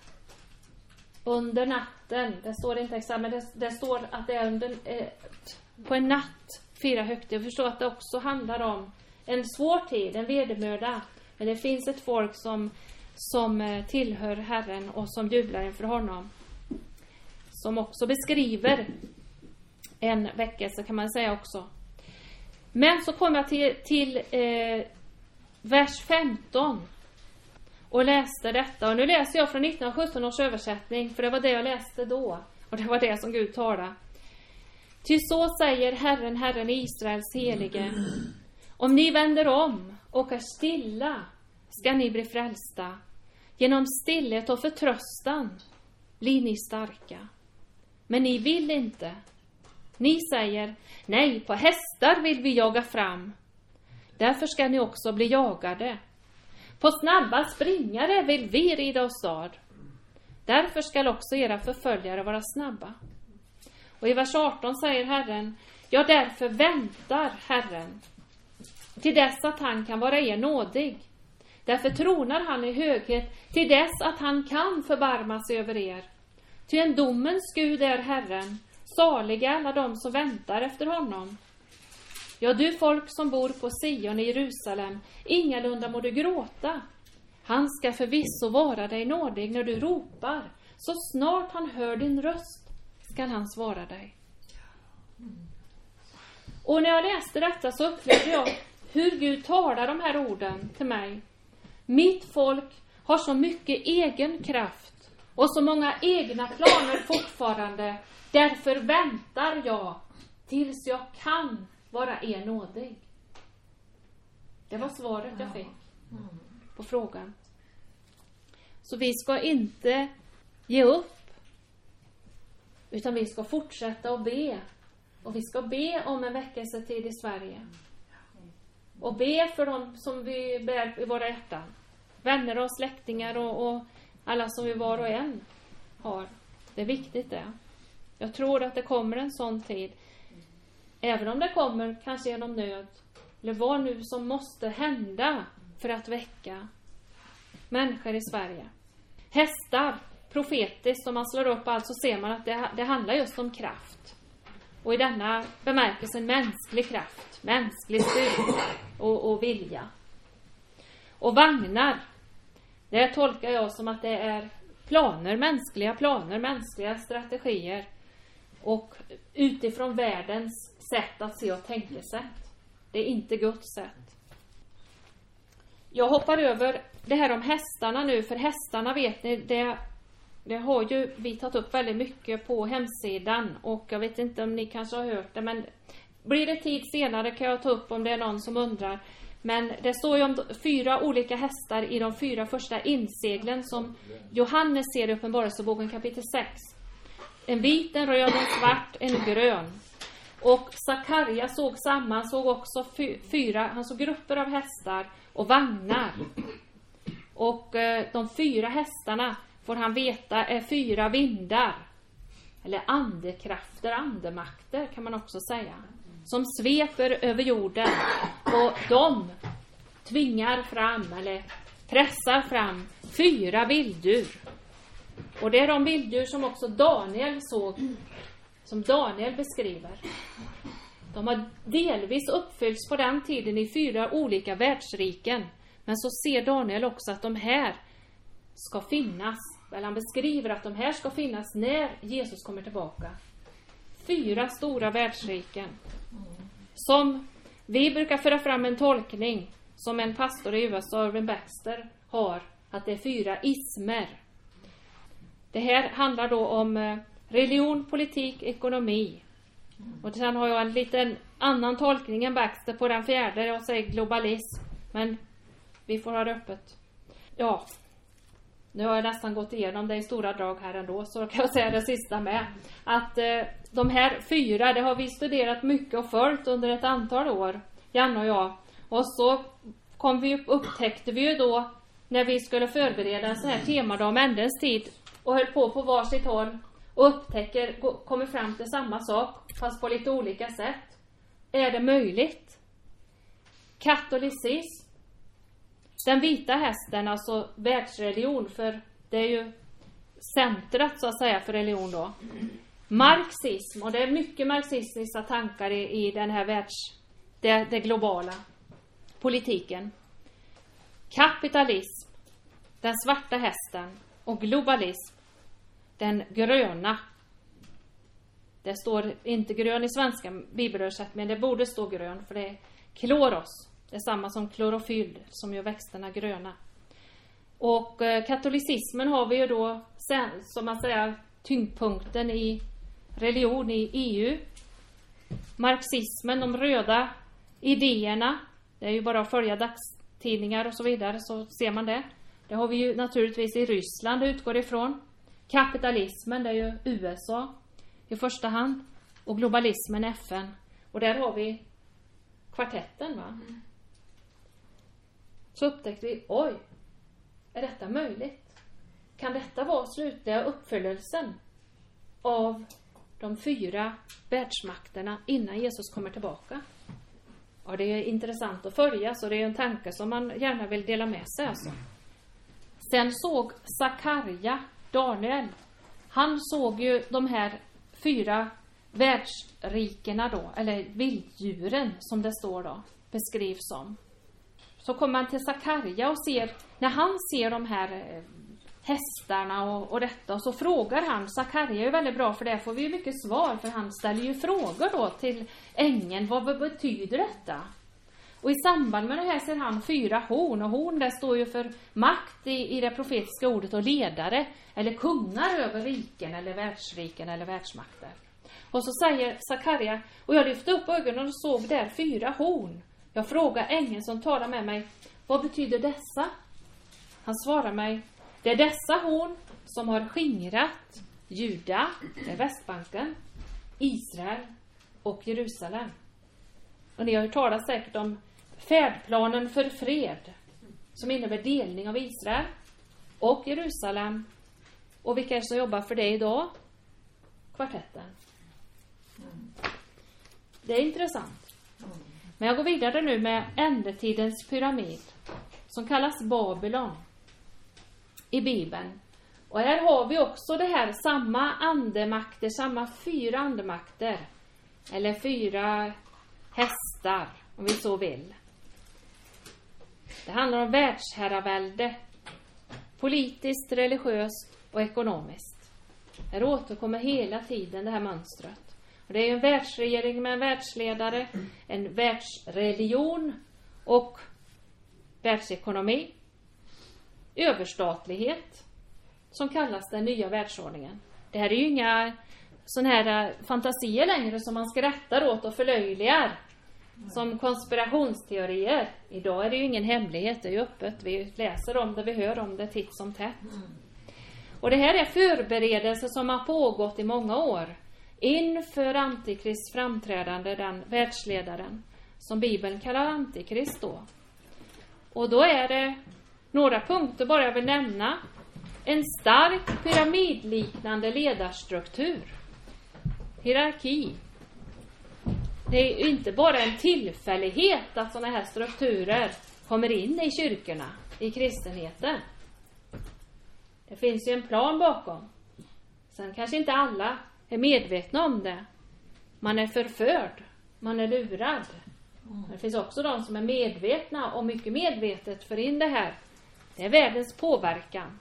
Speaker 1: under natten. Det står inte exakt, men det, det står att det är under, eh, på en natt firar högtid. Jag förstår att det också handlar om en svår tid, en vedermöda. Men det finns ett folk som som tillhör Herren och som jublar inför honom. Som också beskriver en väckelse kan man säga också. Men så kommer jag till, till eh, vers femton och läste detta. Och nu läser jag från nittonhundrasjutton års översättning, för det var det jag läste då. Och det var det som Gud talade. Ty så säger Herren, Herren Israels helige. Om ni vänder om och är stilla ska ni bli frälsta. Genom stillhet och förtröstan blir ni starka. Men ni vill inte. Ni säger, nej, på hästar vill vi jaga fram. Därför ska ni också bli jagade. På snabba springare vill vi rida åstad. Därför ska också era förföljare vara snabba. Och i vers arton säger Herren, ja, därför väntar Herren till dess att han kan vara er nådig. Därför tronar han i höghet till dess att han kan förbarma sig över er. Ty en domens Gud är Herren, saliga alla de som väntar efter honom. Ja, du folk som bor på Sion i Jerusalem, ingalunda må du gråta. Han ska förvisso vara dig nådig när du ropar. Så snart han hör din röst ska han svara dig. Och när jag läste detta så upplevde jag hur Gud talar de här orden till mig. Mitt folk har så mycket egen kraft och så många egna planer fortfarande. Därför väntar jag tills jag kan vara er nådig. Det var svaret jag fick på frågan. Så vi ska inte ge upp, utan vi ska fortsätta att be Och vi ska be om en väckelsetid i Sverige. Och be för dem som vi bär i våra hjärtan. Vänner och släktingar och, och alla som vi var och en har. Det är viktigt det. Jag tror att det kommer en sån tid. Även om det kommer kanske genom nöd. Eller vad nu som måste hända för att väcka människor i Sverige. Hästar, profetiskt, om man slår upp allt så ser man att det, det handlar just om kraft. Och i denna bemärkelse en mänsklig kraft, mänsklig styrka och, och vilja. Och vagnar, det tolkar jag som att det är planer, mänskliga planer, mänskliga strategier. Och utifrån världens sätt att se och tänkesätt. Det är inte Guds sätt. Jag hoppar över det här om hästarna nu, för hästarna vet ni, det, det har ju vi tagit upp väldigt mycket på hemsidan. Och jag vet inte om ni kanske har hört det, men blir det tid senare kan jag ta upp om det är någon som undrar. Men det står ju om fyra olika hästar i de fyra första inseglen som Johannes ser i Uppenbarelseboken kapitel sex. En vit, en röd, en svart, en grön. Och Sakarja såg samma, han såg också fyra, han såg grupper av hästar och vagnar. Och eh, de fyra hästarna får han veta är fyra vindar. Eller andekrafter, andemakter kan man också säga. Som sveper över jorden. Och de tvingar fram eller pressar fram fyra vilddjur. Och det är de vilddjur som också Daniel såg. Som Daniel beskriver. De har delvis uppfyllts på den tiden i fyra olika världsriken. Men så ser Daniel också att de här ska finnas. Eller han beskriver att de här ska finnas när Jesus kommer tillbaka. Fyra stora världsriken. Som vi brukar föra fram en tolkning som en pastor i U S A, Irvin Baxter, har. Att det är fyra ismer. Det här handlar då om religion, politik, ekonomi. Och sen har jag en liten annan tolkning än Baxter på den fjärde. Jag säger globalism. Men vi får ha det öppet. Ja. Nu har jag nästan gått igenom det i stora drag här ändå. Så kan jag säga det sista med. Att eh, de här fyra, det har vi studerat mycket och följt under ett antal år. Janne och jag. Och så kom vi upp, upptäckte vi ju då. När vi skulle förbereda en sån här temadag om ändens tid. Och höll på på varsitt håll. Och upptäcker, kommer fram till samma sak. Fast på lite olika sätt. Är det möjligt? Katolicism. Den vita hästen, alltså världsreligion. För det är ju centret så att säga för religion då. Marxism. Och det är mycket marxistiska tankar i, i den här världs... Det, det globala. Politiken. Kapitalism. Den svarta hästen. Och globalism. Den gröna. Det står inte grön i svenska bibelöversättning, men det borde stå grön för det är kloros. Det är samma som klorofyll som gör växterna gröna. Och eh, katolicismen har vi ju då sen, som man säger tyngdpunkten i religion i E U. Marxismen, de röda idéerna. Det är ju bara att följa dagstidningar och så vidare så ser man det. Det har vi ju naturligtvis i Ryssland utgår ifrån. Kapitalismen, det är ju U S A i första hand. Och globalismen F N. Och där har vi kvartetten va. Så upptäckte vi, oj, är detta möjligt? Kan detta vara slutliga uppfyllelsen av de fyra världsmakterna innan Jesus kommer tillbaka? Ja, det är intressant att följa, så det är en tanke som man gärna vill dela med sig alltså. Sen såg Sakarja, Daniel, han såg ju de här fyra världsrikena då, eller vilddjuren som det står då, beskrivs som. Så kommer man till Sakarja och ser, när han ser de här hästarna och, och detta, och så frågar han, Sakarja är ju väldigt bra för det får vi ju mycket svar, för han ställer ju frågor då till ängeln, vad betyder detta? Och i samband med det här ser han fyra horn, och horn där står ju för makt i, i det profetiska ordet och ledare, eller kungar över riken, eller världsriken, eller världsmakter. Och så säger Sakarja, och jag lyfte upp ögonen och såg där fyra horn. Jag frågar ängeln som talar med mig, vad betyder dessa? Han svarar mig, det är dessa horn som har skingrat Juda, det är Västbanken, Israel och Jerusalem. Och ni har hört talas säkert om färdplanen för fred, som innebär delning av Israel och Jerusalem. Och vilka är det som jobbar för det idag? Kvartetten. Det är intressant. Men jag går vidare nu med ändetidens pyramid, som kallas Babylon i Bibeln. Och här har vi också det här, samma andemakter, samma fyra andemakter. Eller fyra hästar, om vi så vill. Det handlar om världsherravälde. Politiskt, religiöst och ekonomiskt. Här återkommer hela tiden det här mönstret. Och det är en världsregering med en världsledare, en världsreligion och världsekonomi. Överstatlighet, som kallas den nya världsordningen. Det här är ju inga sån här fantasier längre som man skrattar åt och förlöjligar som konspirationsteorier. Idag är det ju ingen hemlighet, det är ju öppet. Vi läser om det, vi hör om det titt som tätt. Och det här är förberedelser som har pågått i många år inför Antikrist framträdande, den världsledaren som Bibeln kallar Antikrist då. Och då är det några punkter bara jag vill nämna. En stark pyramidliknande ledarstruktur. Hierarki. Det är inte bara en tillfällighet att sådana här strukturer kommer in i kyrkorna, i kristenheten. Det finns ju en plan bakom. Sen kanske inte alla är medvetna om det. Man är förförd. Man är lurad. Det finns också de som är medvetna och mycket medvetet för in det här. Det är världens påverkan.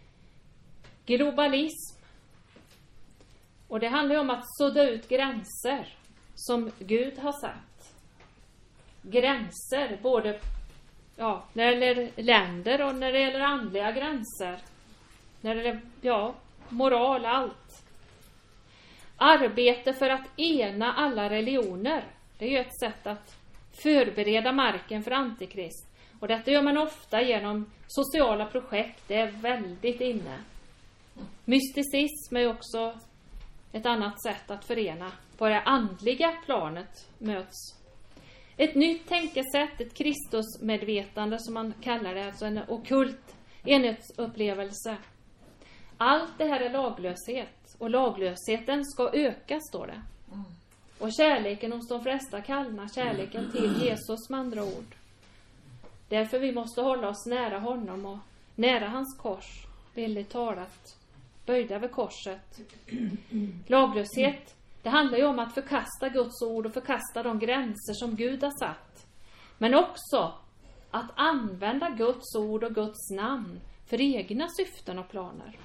Speaker 1: Globalism. Och det handlar om att sudda ut gränser som Gud har satt. Gränser både ja, när det gäller länder och när det gäller andliga gränser. När det gäller ja, moral, allt. Arbete för att ena alla religioner. Det är ju ett sätt att förbereda marken för Antikrist. Och detta gör man ofta genom sociala projekt. Det är väldigt inne. Mysticism är också ett annat sätt att förena. På det andliga planet möts. Ett nytt tänkesätt, ett Kristusmedvetande som man kallar det. Alltså en ockult enhetsupplevelse. Allt det här är laglöshet. Och laglösheten ska öka, står det. Och kärleken hos de flesta kallnar kärleken till Jesus med andra ord. Därför vi måste hålla oss nära honom och nära hans kors. Bildligt talat. Böjda vid korset. Laglöshet, det handlar ju om att förkasta Guds ord och förkasta de gränser som Gud har satt. Men också att använda Guds ord och Guds namn för egna syften och planer.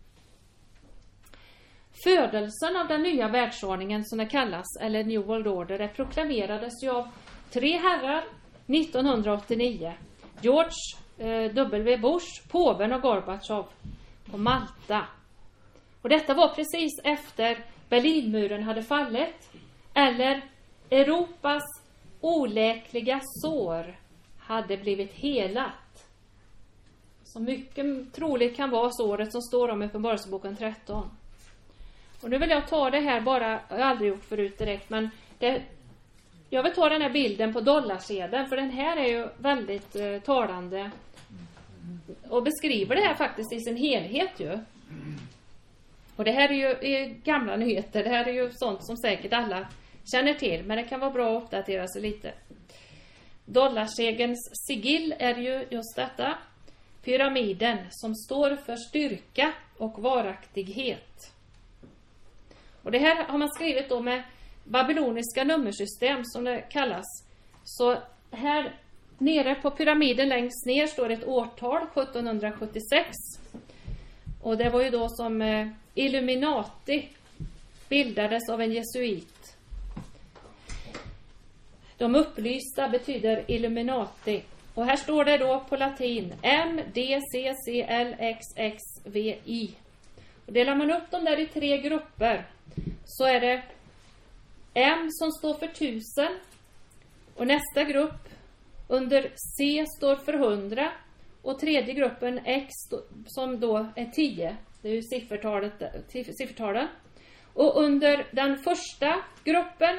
Speaker 1: Födelsen av den nya världsordningen som det kallas, eller New World Order, det proklamerades ju av tre herrar nittonhundraåttionio. George eh, W. Bush, påven och Gorbachev på Malta. Och detta var precis efter Berlinmuren hade fallit, eller Europas oläkliga sår hade blivit helat. Så mycket troligt kan vara såret som står om i Uppenbarelseboken tretton. Och nu vill jag ta det här bara, jag har aldrig gjort förut direkt, men det, jag vill ta den här bilden på dollarsedeln, för den här är ju väldigt eh, talande och beskriver det här faktiskt i sin helhet ju. Och det här är ju är gamla nyheter, det här är ju sånt som säkert alla känner till, men det kan vara bra att uppdatera sig lite. Dollarsegelns sigill är ju just detta, pyramiden som står för styrka och varaktighet. Och det här har man skrivit då med babyloniska nummersystem som det kallas. Så här nere på pyramiden längst ner står ett årtal, sjuttonhundrasjuttiosex. Och det var ju då som eh, Illuminati bildades av en jesuit. De upplysta betyder Illuminati. Och här står det då på latin M D C C L X X V I. Och delar man upp dem där i tre grupper så är det M som står för tusen. Och nästa grupp under C står för hundra. Och tredje gruppen X som då är tio. Det är ju siffertalet, siffertalen. Och under den första gruppen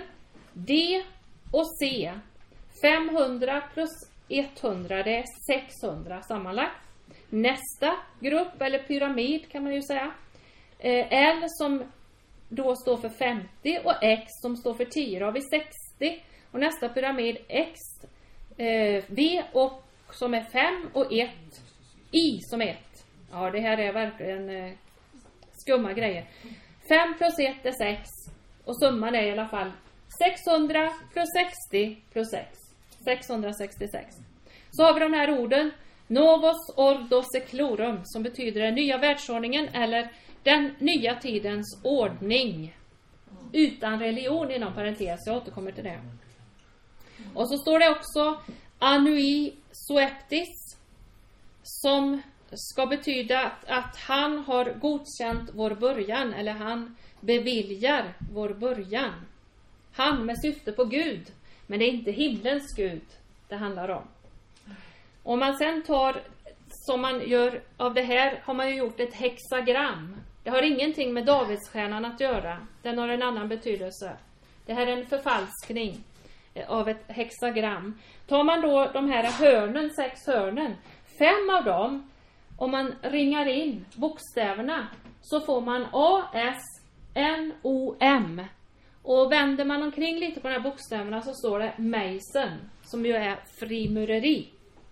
Speaker 1: D och C, femhundra plus etthundra, det är sexhundra sammanlagt. Nästa grupp, eller pyramid kan man ju säga, L som då står för femtio och X som står för tio, då har vi sextio. Och nästa pyramid X, eh, V och, som är fem och ett, I som är ett. Ja, det här är verkligen eh, skumma grejer. fem plus ett är sex och summan är i alla fall sexhundra plus sextio plus sex. sexhundrasextiosex. Så har vi de här orden Novos Ordo Seclorum, som betyder den nya världsordningen eller den nya tidens ordning. Utan religion inom parentes, jag återkommer till det. Och så står det också Annui Soeptis, som ska betyda att, att han har godkänt vår början, eller han beviljar vår början. Han med syfte på Gud, men det är inte himlens Gud det handlar om. Om man sen tar, som man gör av det här, har man ju gjort ett hexagram. Det har ingenting med Davidsstjärnan att göra. Den har en annan betydelse. Det här är en förfalskning av ett hexagram. Tar man då de här hörnen, sex hörnen, fem av dem, om man ringar in bokstäverna, så får man A, S, N, O, M. Och vänder man omkring lite på de här bokstäverna så står det Mason, som ju är frimureri.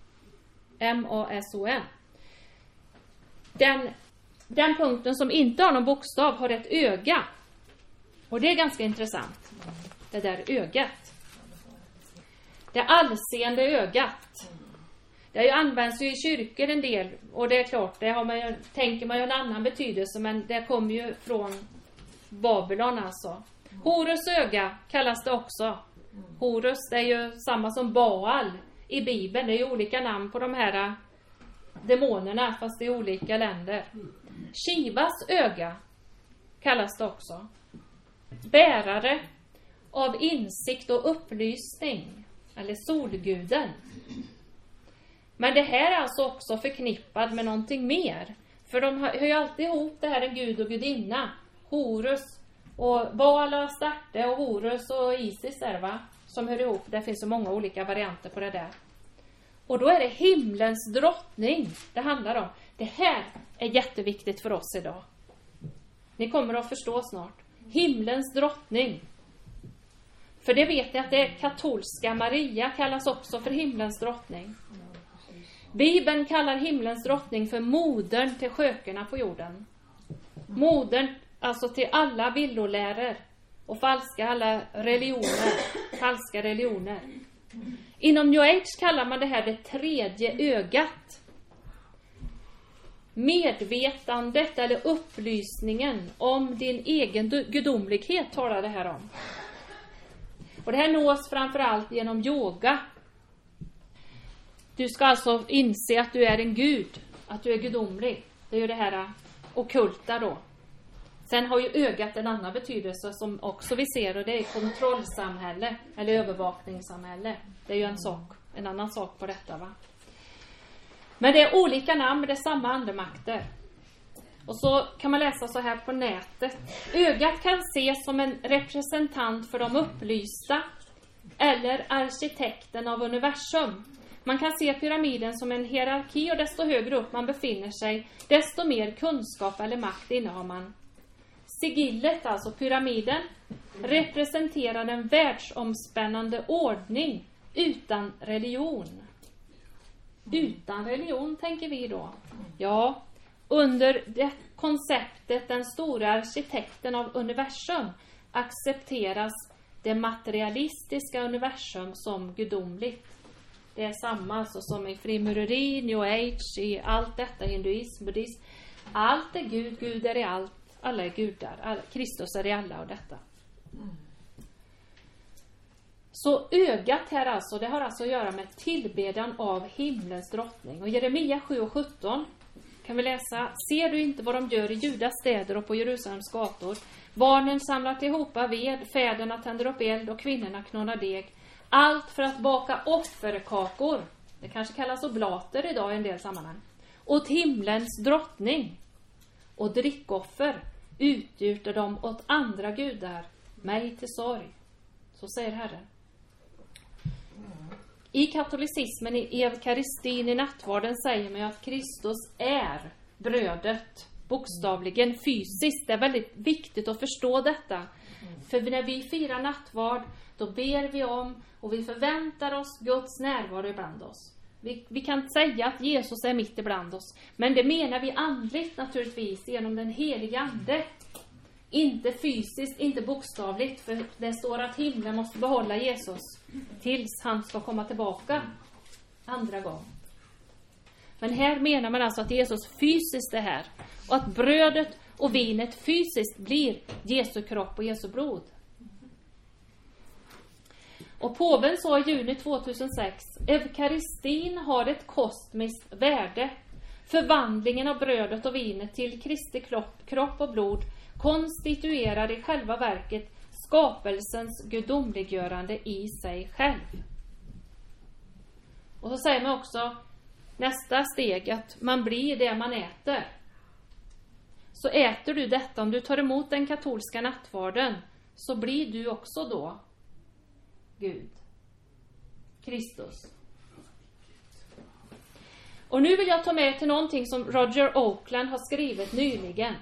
Speaker 1: M A S O N. Den, den punkten som inte har någon bokstav har ett öga. Och det är ganska intressant. Det där ögat. Det allseende ögat. Det används ju i kyrkor en del. Och det är klart, det har man ju, tänker man ju en annan betydelse. Men det kommer ju från Babylon alltså. Horus öga kallas det också. Horus, det är ju samma som Baal i Bibeln. Det är ju olika namn på de här demonerna, fast det är olika länder. Shivas öga kallas det också. Bärare av insikt och upplysning, eller solguden. Men det här är alltså också förknippat med någonting mer. För de hör ju alltid ihop det här, en gud och gudinna. Horus och Baal och Astarte och Horus och Isis är det, va? Som hör ihop. Det finns så många olika varianter på det där. Och då är det himlens drottning det handlar om. Det här är jätteviktigt för oss idag. Ni kommer att förstå snart. Himlens drottning. För det vet jag att det är katolska Maria kallas också för himlens drottning. Bibeln kallar himlens drottning för modern till skökorna på jorden. Modern, alltså till alla villoläror och falska alla religioner, falska religioner. Inom New Age kallar man det här det tredje ögat. Medvetandet eller upplysningen om din egen gudomlighet talar det här om. Och det här nås framförallt genom yoga. Du ska alltså inse att du är en gud, att du är gudomlig. Det är ju det här ockulta då. Sen har ju ögat en annan betydelse som också vi ser, och det är kontrollsamhälle eller övervakningssamhälle. Det är ju en sak, en annan sak på detta, va? Men det är olika namn, men det är samma andemakter. Och så kan man läsa så här på nätet. Ögat kan ses som en representant för de upplysta eller arkitekten av universum. Man kan se pyramiden som en hierarki, och desto högre upp man befinner sig, desto mer kunskap eller makt innehar man. Sigillet, alltså pyramiden, representerar en världsomspännande ordning utan religion. Utan religion tänker vi då. Ja, under det konceptet den stora arkitekten av universum accepteras det materialistiska universum som gudomligt. Det är samma alltså som i frimureri, New Age, i allt detta, hinduism, buddhism. Allt är Gud, Gud är i allt, alla är gudar, alla, Kristus är i alla och detta. Så ögat här alltså, det har alltså att göra med tillbedjan av himlens drottning. Och Jeremia sju och sjutton kan vi läsa: ser du inte vad de gör i Judas städer och på Jerusalems gator? Barnen samlar tillhopa ved, fäderna tänder upp eld och kvinnorna knådar deg. Allt för att baka offerkakor. Det kanske kallas oblater idag i en del sammanhang. Åt himlens drottning. Och drickoffer utgjuter de åt andra gudar, mig till sorg. Så säger Herren. I katolicismen, i eukaristin, i nattvarden säger man att Kristus är brödet. Bokstavligen, fysiskt. Det är väldigt viktigt att förstå detta. För när vi firar nattvard, då ber vi om och vi förväntar oss Guds närvaro ibland oss. Vi, vi kan säga att Jesus är mitt ibland oss. Men det menar vi andligt naturligtvis genom den heliga ande. Inte fysiskt, inte bokstavligt. För det står att himlen måste behålla Jesus tills han ska komma tillbaka andra gång. Men här menar man alltså att Jesus fysiskt är här. Och att brödet och vinet fysiskt blir Jesu kropp och Jesu blod. Och påven sa i juni tvåtusensex, eukaristin har ett kosmiskt värde. Förvandlingen av brödet och vinet till Kristi kropp, kropp och blod konstituerar i själva verket skapelsens gudomliggörande i sig själv. Och så säger man också nästa steg att man blir det man äter. Så äter du detta, om du tar emot den katolska nattvarden, så blir du också då Gud, Kristus. Och nu vill jag ta med till någonting som Roger Oakland har skrivit nyligen.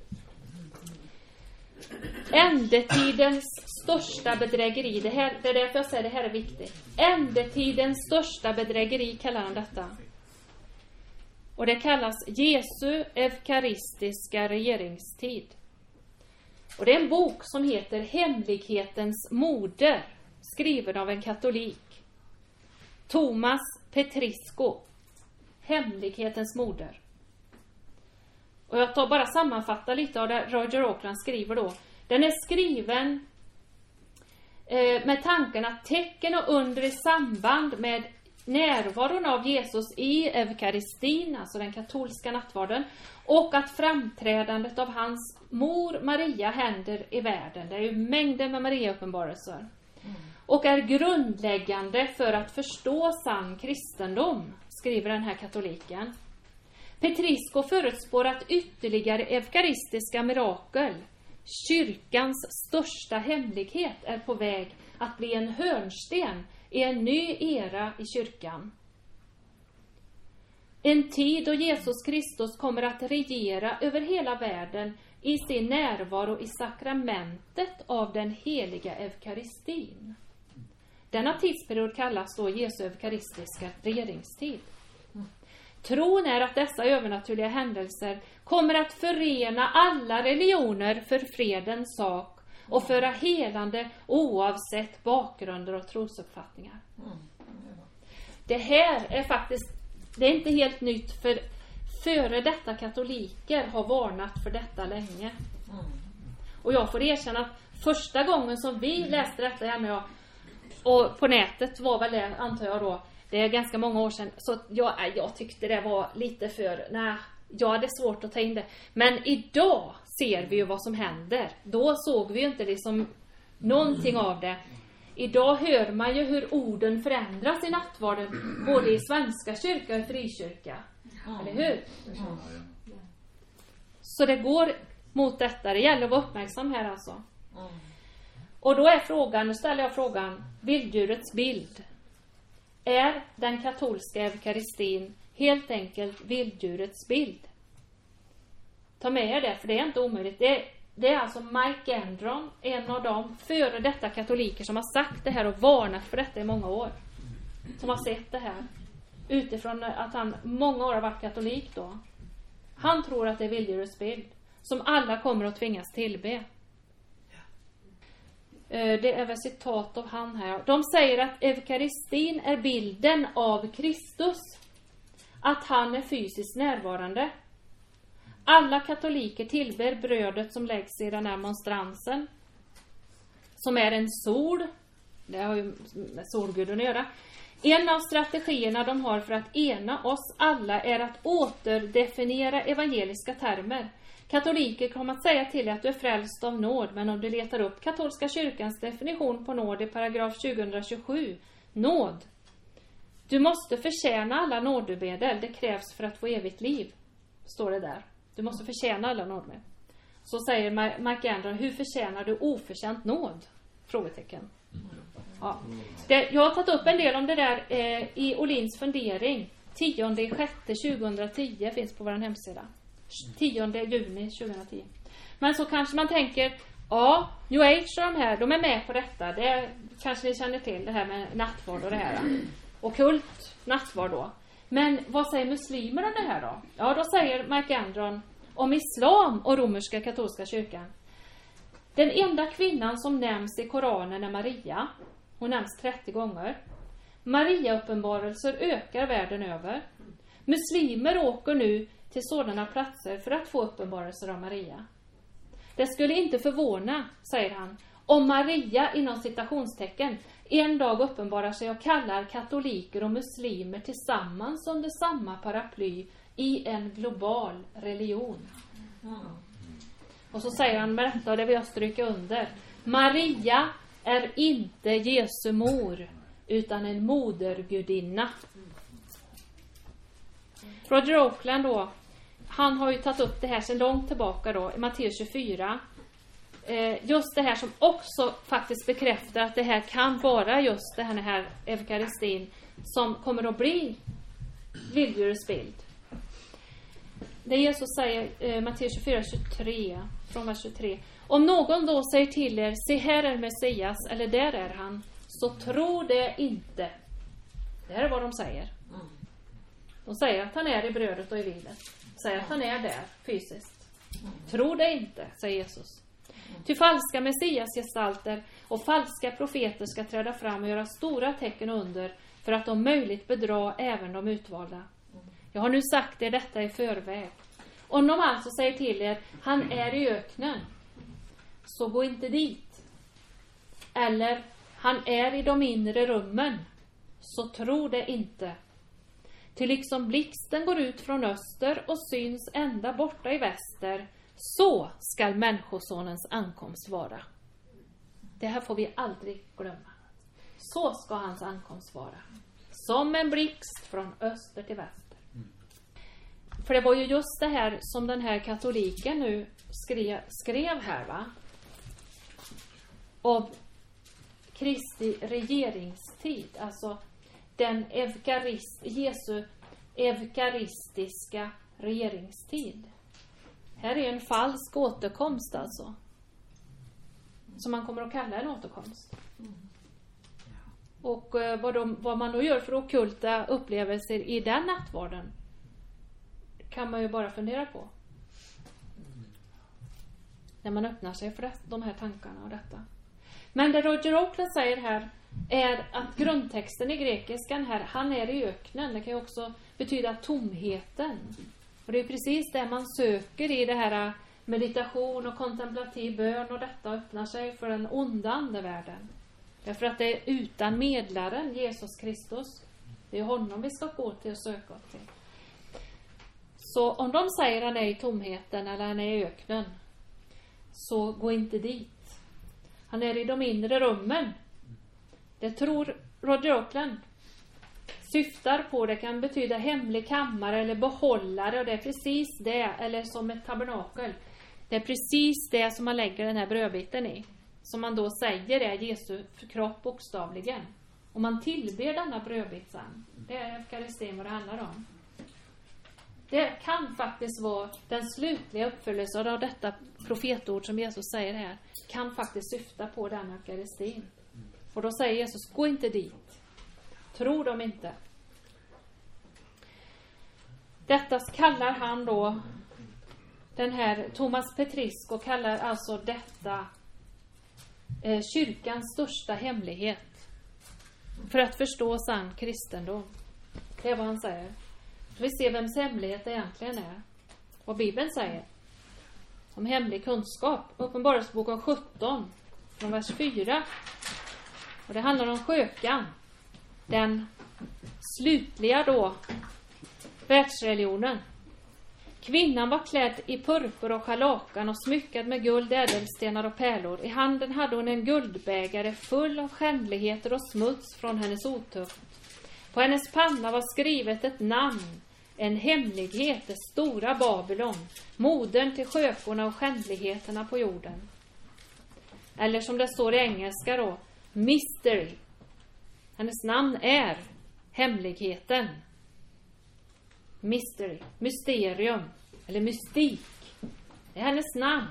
Speaker 1: Ändetidens största bedrägeri, det, här, det är därför jag säger det här är viktigt. Ändetidens största bedrägeri kallar han detta. Och det kallas Jesu eukaristiska regeringstid. Och det är en bok som heter Hemlighetens moder, skriven av en katolik. Thomas Petrisco. Hemlighetens moder. Och jag tar bara sammanfatta lite av det Roger Oakland skriver då. Den är skriven eh, med tanken att tecken och under i samband med närvaron av Jesus i eukaristin, alltså den katolska nattvarden, och att framträdandet av hans mor Maria händer i världen. Det är ju mängder med Maria-uppenbarelser. Mm. Och är grundläggande för att förstå sann kristendom, skriver den här katoliken. Petrisco förutspår att ytterligare eukaristiska mirakel, kyrkans största hemlighet, är på väg att bli en hörnsten i en ny era i kyrkan. En tid då Jesus Kristus kommer att regera över hela världen i sin närvaro i sakramentet av den heliga eukaristin. Denna tidsperiod kallas då Jesu eukaristiska regeringstid. Tron är att dessa övernaturliga händelser kommer att förena alla religioner för fredens sak och föra helande oavsett bakgrunder och trosuppfattningar. Det här är faktiskt, det är inte helt nytt, för före detta katoliker har varnat för detta länge. Och jag får erkänna att första gången som vi läste detta hemma och på nätet var väl det, antar jag då, det är ganska många år sedan, så jag, jag tyckte det var lite för, nej, jag hade svårt att ta in det. Men idag ser vi ju vad som händer. Då såg vi ju inte liksom någonting av det. Idag hör man ju hur orden förändras i nattvarden, både i svenska kyrka och frikyrka. Eller hur? Så det går mot detta. Det gäller att vara uppmärksam här alltså. Och då är frågan, nu ställer jag frågan, vilddjurets bild. Är den katolska eukaristin helt enkelt vilddjurets bild? Ta med er det, för det är inte omöjligt. Det är, det är alltså Mike Gendron, en av de före detta katoliker som har sagt det här och varnat för detta i många år. Som har sett det här. Utifrån att han många år har varit katolik då. Han tror att det är vilddjurets bild. Som alla kommer att tvingas tillbe. Det är väl citat av han här. De säger att eukaristin är bilden av Kristus. Att han är fysiskt närvarande. Alla katoliker tillber brödet som läggs i den här monstransen. Som är en sol. Det har ju med solguden att göra. En av strategierna de har för att ena oss alla är att återdefiniera evangeliska termer. Katoliker kommer att säga till att du är frälst av nåd, men om du letar upp katolska kyrkans definition på nåd i paragraf tjugohundratjugosju, nåd. Du måste förtjäna alla nådebedel, det krävs för att få evigt liv, står det där. Du måste förtjäna alla nåd med. Så säger Mark Andrew, hur förtjänar du oförtjänt nåd? Frågetecken. Ja. Det, jag har tagit upp en del om det där eh, i Olins fundering. tionde sjätte tjugohundratio finns på vår hemsida. tionde juni tjugohundratio. Men så kanske man tänker, ja, New Age och de här, de är med på detta. Det kanske ni känner till, det här med nattvard och det här. Ockult nattvard då. Men vad säger muslimer om det här då? Ja, då säger Mike Andron om islam och romerska katolska kyrkan. Den enda kvinnan som nämns i Koranen är Maria. Hon nämns trettio gånger. Maria-uppenbarelser ökar världen över. Muslimer åker nu till sådana platser för att få uppenbarelser av Maria. Det skulle inte förvåna, säger han, om Maria inom citationstecken en dag uppenbarar sig och kallar katoliker och muslimer tillsammans under samma paraply i en global religion. Mm. Och så säger han med detta, och det vill jag stryka under. Maria är inte Jesu mor, utan en modergudinna. Roger Oakland då, han har ju tagit upp det här sedan långt tillbaka då, i Matteus tjugofyra. Eh, just det här som också faktiskt bekräftar att det här kan vara just det här, den här eukaristin som kommer att bli vilddjursbild. Det Jesus säger, eh, Matteus tjugofyra tjugotre, från vers tjugotre. Om någon då säger till er, se här är Messias, eller där är han, så tro det inte. Det här är vad de säger. De säger att han är i brödet och i vinet. Säger att han är där fysiskt. Tro det inte, säger Jesus. Ty falska messiasgestalter och falska profeter ska träda fram och göra stora tecken under för att om möjligt bedra även de utvalda. Jag har nu sagt er detta i förväg. Om de alltså säger till er, han är i öknen, så gå inte dit. Eller, han är i de inre rummen, så tro det inte. Till liksom blixten går ut från öster och syns ända borta i väster, så skall människosonens ankomst vara. Det här får vi aldrig glömma. Så ska hans ankomst vara. Som en blixt från öster till väster. För det var ju just det här som den här katoliken nu skrev, skrev här, va? Om Kristi regeringstid. Alltså den eukarist, Jesu eukaristiska regeringstid. Här är en falsk återkomst alltså. Som man kommer att kalla en återkomst. Och eh, vad, de, vad man då gör för ockulta upplevelser i den nattvarden kan man ju bara fundera på. När man öppnar sig för de här tankarna och detta. Men det Roger Oakland säger här är att grundtexten i grekiskan här, han är i öknen. Det kan ju också betyda tomheten. Och det är precis det man söker i det här meditation och kontemplativ bön, och detta öppnar sig för den onda andevärlden. Därför att det är utan medlaren Jesus Kristus. Det är honom vi ska gå till och söka till. Så om de säger han är i tomheten eller han är i öknen, så gå inte dit. Han är i de inre rummen. Det tror Roger Oakland syftar på, det kan betyda hemlig kammare eller behållare, och det är precis det, eller som ett tabernakel. Det är precis det som man lägger den här brödbiten i. Som man då säger är Jesu kropp bokstavligen. Och man tillber denna brödbit sen. Det är eukaristin vad det handlar om. Det kan faktiskt vara den slutliga uppfyllelsen av detta profetord som Jesus säger här. Kan faktiskt syfta på den eukaristin. Och då säger Jesus, gå inte dit. Tror de inte. Detta kallar han då, den här Thomas Petrisko kallar alltså detta eh, kyrkans största hemlighet. För att förstå sann kristendom. Det är vad han säger. Vi ser vems hemlighet det egentligen är. Vad Bibeln säger. Om hemlig kunskap. Uppenbarelseboken sjutton. Från vers fyra. Och det handlar om skökan. Den slutliga då världsreligionen. Kvinnan var klädd i purpur och scharlakan och smyckad med guld, ädelstenar och pärlor. I handen hade hon en guldbägare full av skändligheter och smuts från hennes otukt. På hennes panna var skrivet ett namn, en hemlighet, det stora Babylon, modern till skökorna och skändligheterna på jorden. Eller som det står i engelska då, mystery. Hennes namn är hemligheten. Mystery, mysterium eller mystik. Det är hennes namn.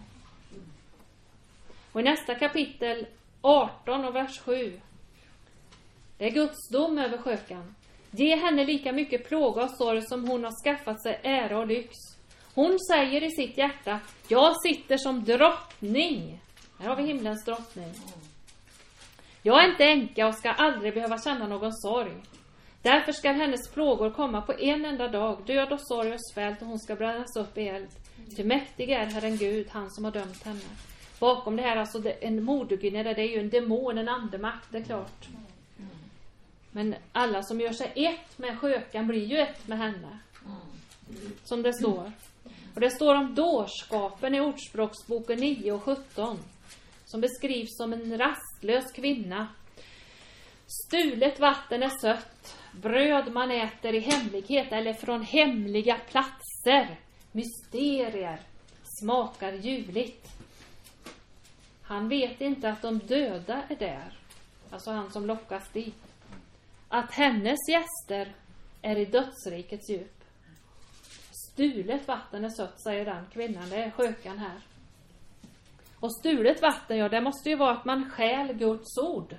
Speaker 1: Och i nästa kapitel arton och vers sju. Det är Guds dom över skökan. Ge henne lika mycket plåga och sorg som hon har skaffat sig ära och lyx. Hon säger i sitt hjärta, jag sitter som drottning. Här har vi himlens drottning. Jag är inte änka och ska aldrig behöva känna någon sorg. Därför ska hennes plågor komma på en enda dag, död och sorg och svält, och hon ska brännas upp i eld. Ty mäktig är Herren Gud, han som har dömt henne. Bakom det här, alltså en modegudinna, det är ju en demon, en andemakt, det är klart. Men alla som gör sig ett med skökan blir ju ett med henne. Som det står. Och det står om dårskapen i Ordspråksboken nio och sjutton. Som beskrivs som en rastlös kvinna. Stulet vatten är sött. Bröd man äter i hemlighet eller från hemliga platser. Mysterier smakar ljuvligt. Han vet inte att de döda är där. Alltså han som lockas dit. Att hennes gäster är i dödsrikets djup. Stulet vatten är sött, säger den kvinnan. Det är skökan här. Och stulet vatten, ja, det måste ju vara att man stjäl Guds ord.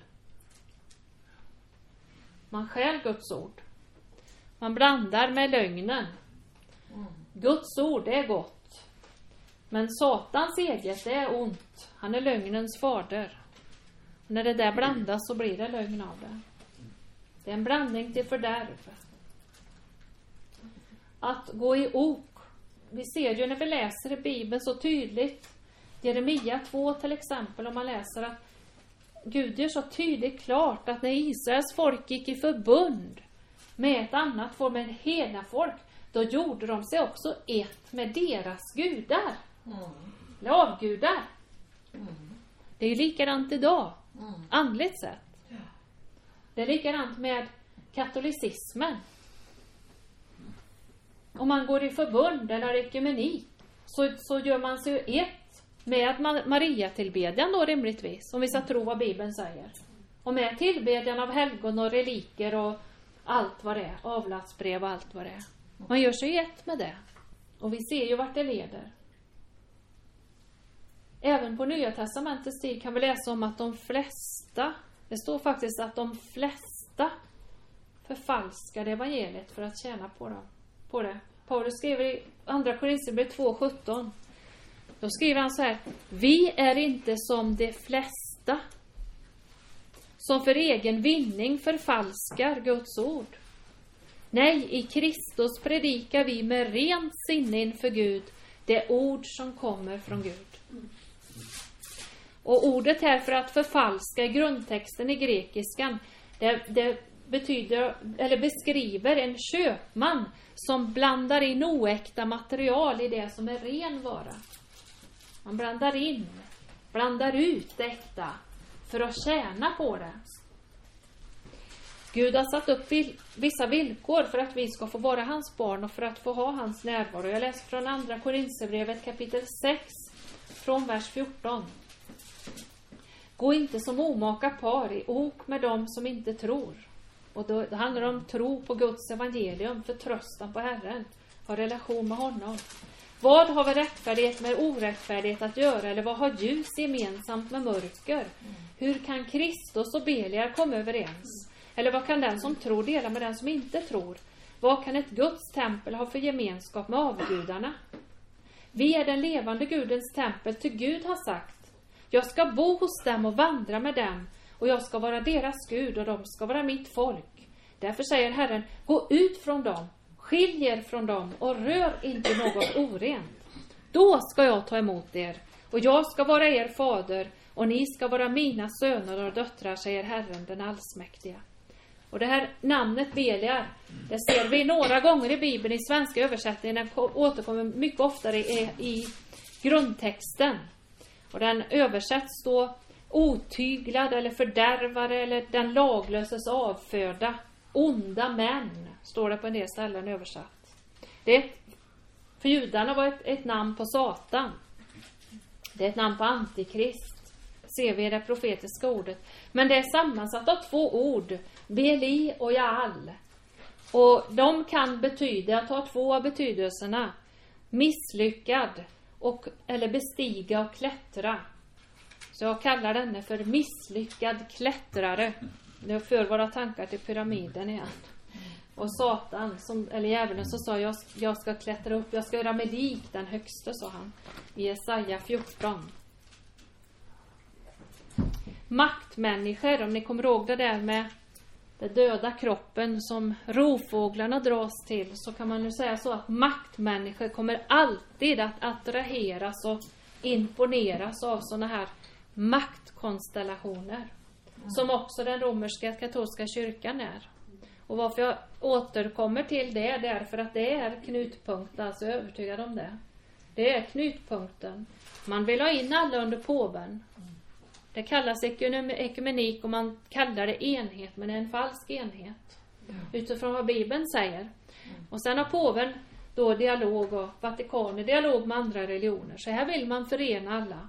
Speaker 1: Man stjäl Guds ord. Man blandar med lögnen. Guds ord, det är gott. Men Satans eget, det är ont. Han är lögnens fader. Och när det där blandas så blir det lögn av det. Det är en blandning till fördärv. Att gå i ok. Vi ser ju när vi läser i Bibeln så tydligt. Jeremia två till exempel, om man läser att Gud gör så tydligt klart att när Israels folk gick i förbund med ett annat folk, med hela folk, då gjorde de sig också ett med deras gudar. Mm. Eller avgudar. Mm. Det är ju likadant idag. Mm. Andligt sett. Ja. Det är likadant med katolicismen. Om man går i förbund eller ekumenik så, så gör man sig ett med Maria-tillbedjan då rimligtvis. Om vi ska tro vad Bibeln säger. Och med tillbedjan av helgon och reliker och allt vad det är. Avlatsbrev och allt vad det är. Man gör sig ett med det. Och vi ser ju vart det leder. Även på Nya testamentets tid kan vi läsa om att de flesta, det står faktiskt att de flesta förfalskade evangeliet för att tjäna på det. På det. Paulus skriver i andra Korinthierbrevet två sjutton. Då skriver han så här: vi är inte som de flesta som för egen vinning förfalskar Guds ord. Nej, i Kristus predikar vi med rent sinne inför Gud det ord som kommer från Gud. Och ordet här för att förfalska i grundtexten i grekiskan, det, det betyder, eller beskriver en köpman som blandar in oäkta material i det som är ren vara. Man blandar in, blandar ut detta för att tjäna på det. Gud har satt upp vissa villkor för att vi ska få vara hans barn och för att få ha hans närvaro. Jag läser från andra Korinthierbrevet kapitel sex från vers fjorton. Gå inte som omaka par i ok med dem som inte tror. Och då, då handlar det om tro på Guds evangelium, förtröstan på Herren, ha relation med honom. Vad har vi rättfärdighet med orättfärdighet att göra? Eller vad har ljus gemensamt med mörker? Hur kan Kristus och Beliar komma överens? Eller vad kan den som tror dela med den som inte tror? Vad kan ett Guds tempel ha för gemenskap med avgudarna? Vi är den levande Gudens tempel, till Gud har sagt: jag ska bo hos dem och vandra med dem, och jag ska vara deras Gud och de ska vara mitt folk. Därför säger Herren: gå ut från dem, skilj er från dem och rör inte något orent. Då ska jag ta emot er, och jag ska vara er fader, och ni ska vara mina söner och döttrar, säger Herren den allsmäktiga. Och det här namnet Beliar, det ser vi några gånger i Bibeln i svenska översättningen. Den återkommer mycket oftare i, i grundtexten. Och den översätts då otyglad eller fördärvare eller den laglöses avföda. Onda män, står det på en del ställen översatt. Det är, för judarna var ett, ett namn på Satan. Det är ett namn på Antikrist. ser vi i det profetiska ordet. Men det är sammansatt av två ord. Beli och Jaal. Och de kan betyda, jag tar två av betydelserna. Misslyckad och, eller bestiga och klättra. Så jag kallar denne för misslyckad klättrare. Det för våra tankar till pyramiden igen. Och Satan, som, eller djävulen, så sa jag, jag ska klättra upp, jag ska göra mig lik den högste, sa han. I Jesaja fjorton. Maktmänniskor, om ni kommer ihåg det där med den döda kroppen som rovfåglarna dras till, så kan man nu säga så att maktmänniskor kommer alltid att attraheras och imponeras av såna här maktkonstellationer. Mm. Som också den romerska katolska kyrkan är. Och varför jag återkommer till det är därför att det är knutpunkten, alltså jag är övertygad om det. Det är knutpunkten. Man vill ha in alla under påven. Det kallas ekumenik och man kallar det enhet, men det är en falsk enhet. Utifrån vad Bibeln säger. Och sen har påven då dialog och Vatikanen dialog med andra religioner. Så här vill man förena alla.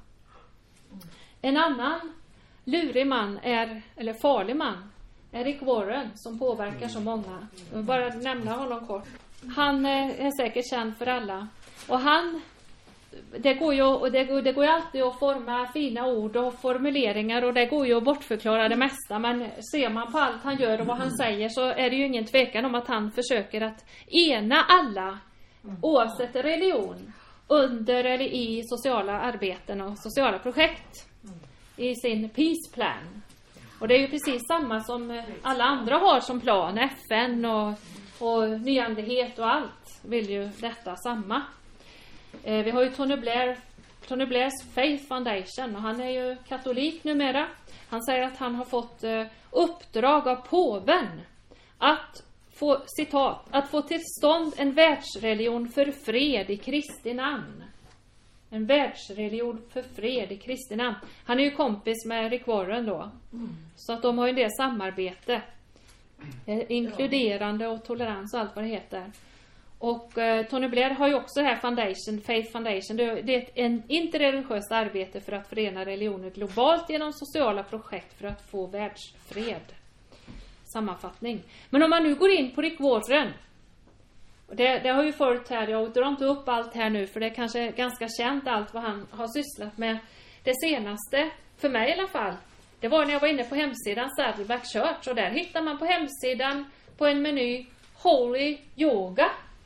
Speaker 1: En annan lurig man är, eller farlig man, är Rick Warren som påverkar så många. Jag vill bara nämna honom kort. Han är säkert känd för alla. Och han, det går ju, och det går, det går ju alltid att forma fina ord och formuleringar, och det går ju att bortförklara det mesta. Men ser man på allt han gör och vad han säger, så är det ju ingen tvekan om att han försöker att ena alla, oavsett religion, under eller i sociala arbeten och sociala projekt, i sin peace plan. Och det är ju precis samma som alla andra har som plan. F N och, och nyandlighet och allt vill ju detta samma. Eh, vi har ju Tony Blair, Tony Blairs Faith Foundation, och han är ju katolik numera. Han säger att han har fått eh, uppdrag av påven att få, citat, att få till stånd en världsreligion för fred i Kristi namn. En världsreligion för fred i Kristi namn. Han är ju kompis med Rick Warren då. Mm. Så att de har ju en del samarbete. Eh, inkluderande och tolerans och allt vad det heter. Och eh, Tony Blair har ju också det här Foundation, Faith Foundation. Det, det är ett en interreligiöst arbete för att förena religioner globalt genom sociala projekt för att få världsfred. Sammanfattning. Men om man nu går in på Rick Warren. Det, det har ju förut här, jag drar inte upp allt här nu för det är kanske ganska känt allt vad han har sysslat med. Det senaste, för mig i alla fall, det var när jag var inne på hemsidan Saddleback Church, och där hittar man på hemsidan på en meny Holy Yoga.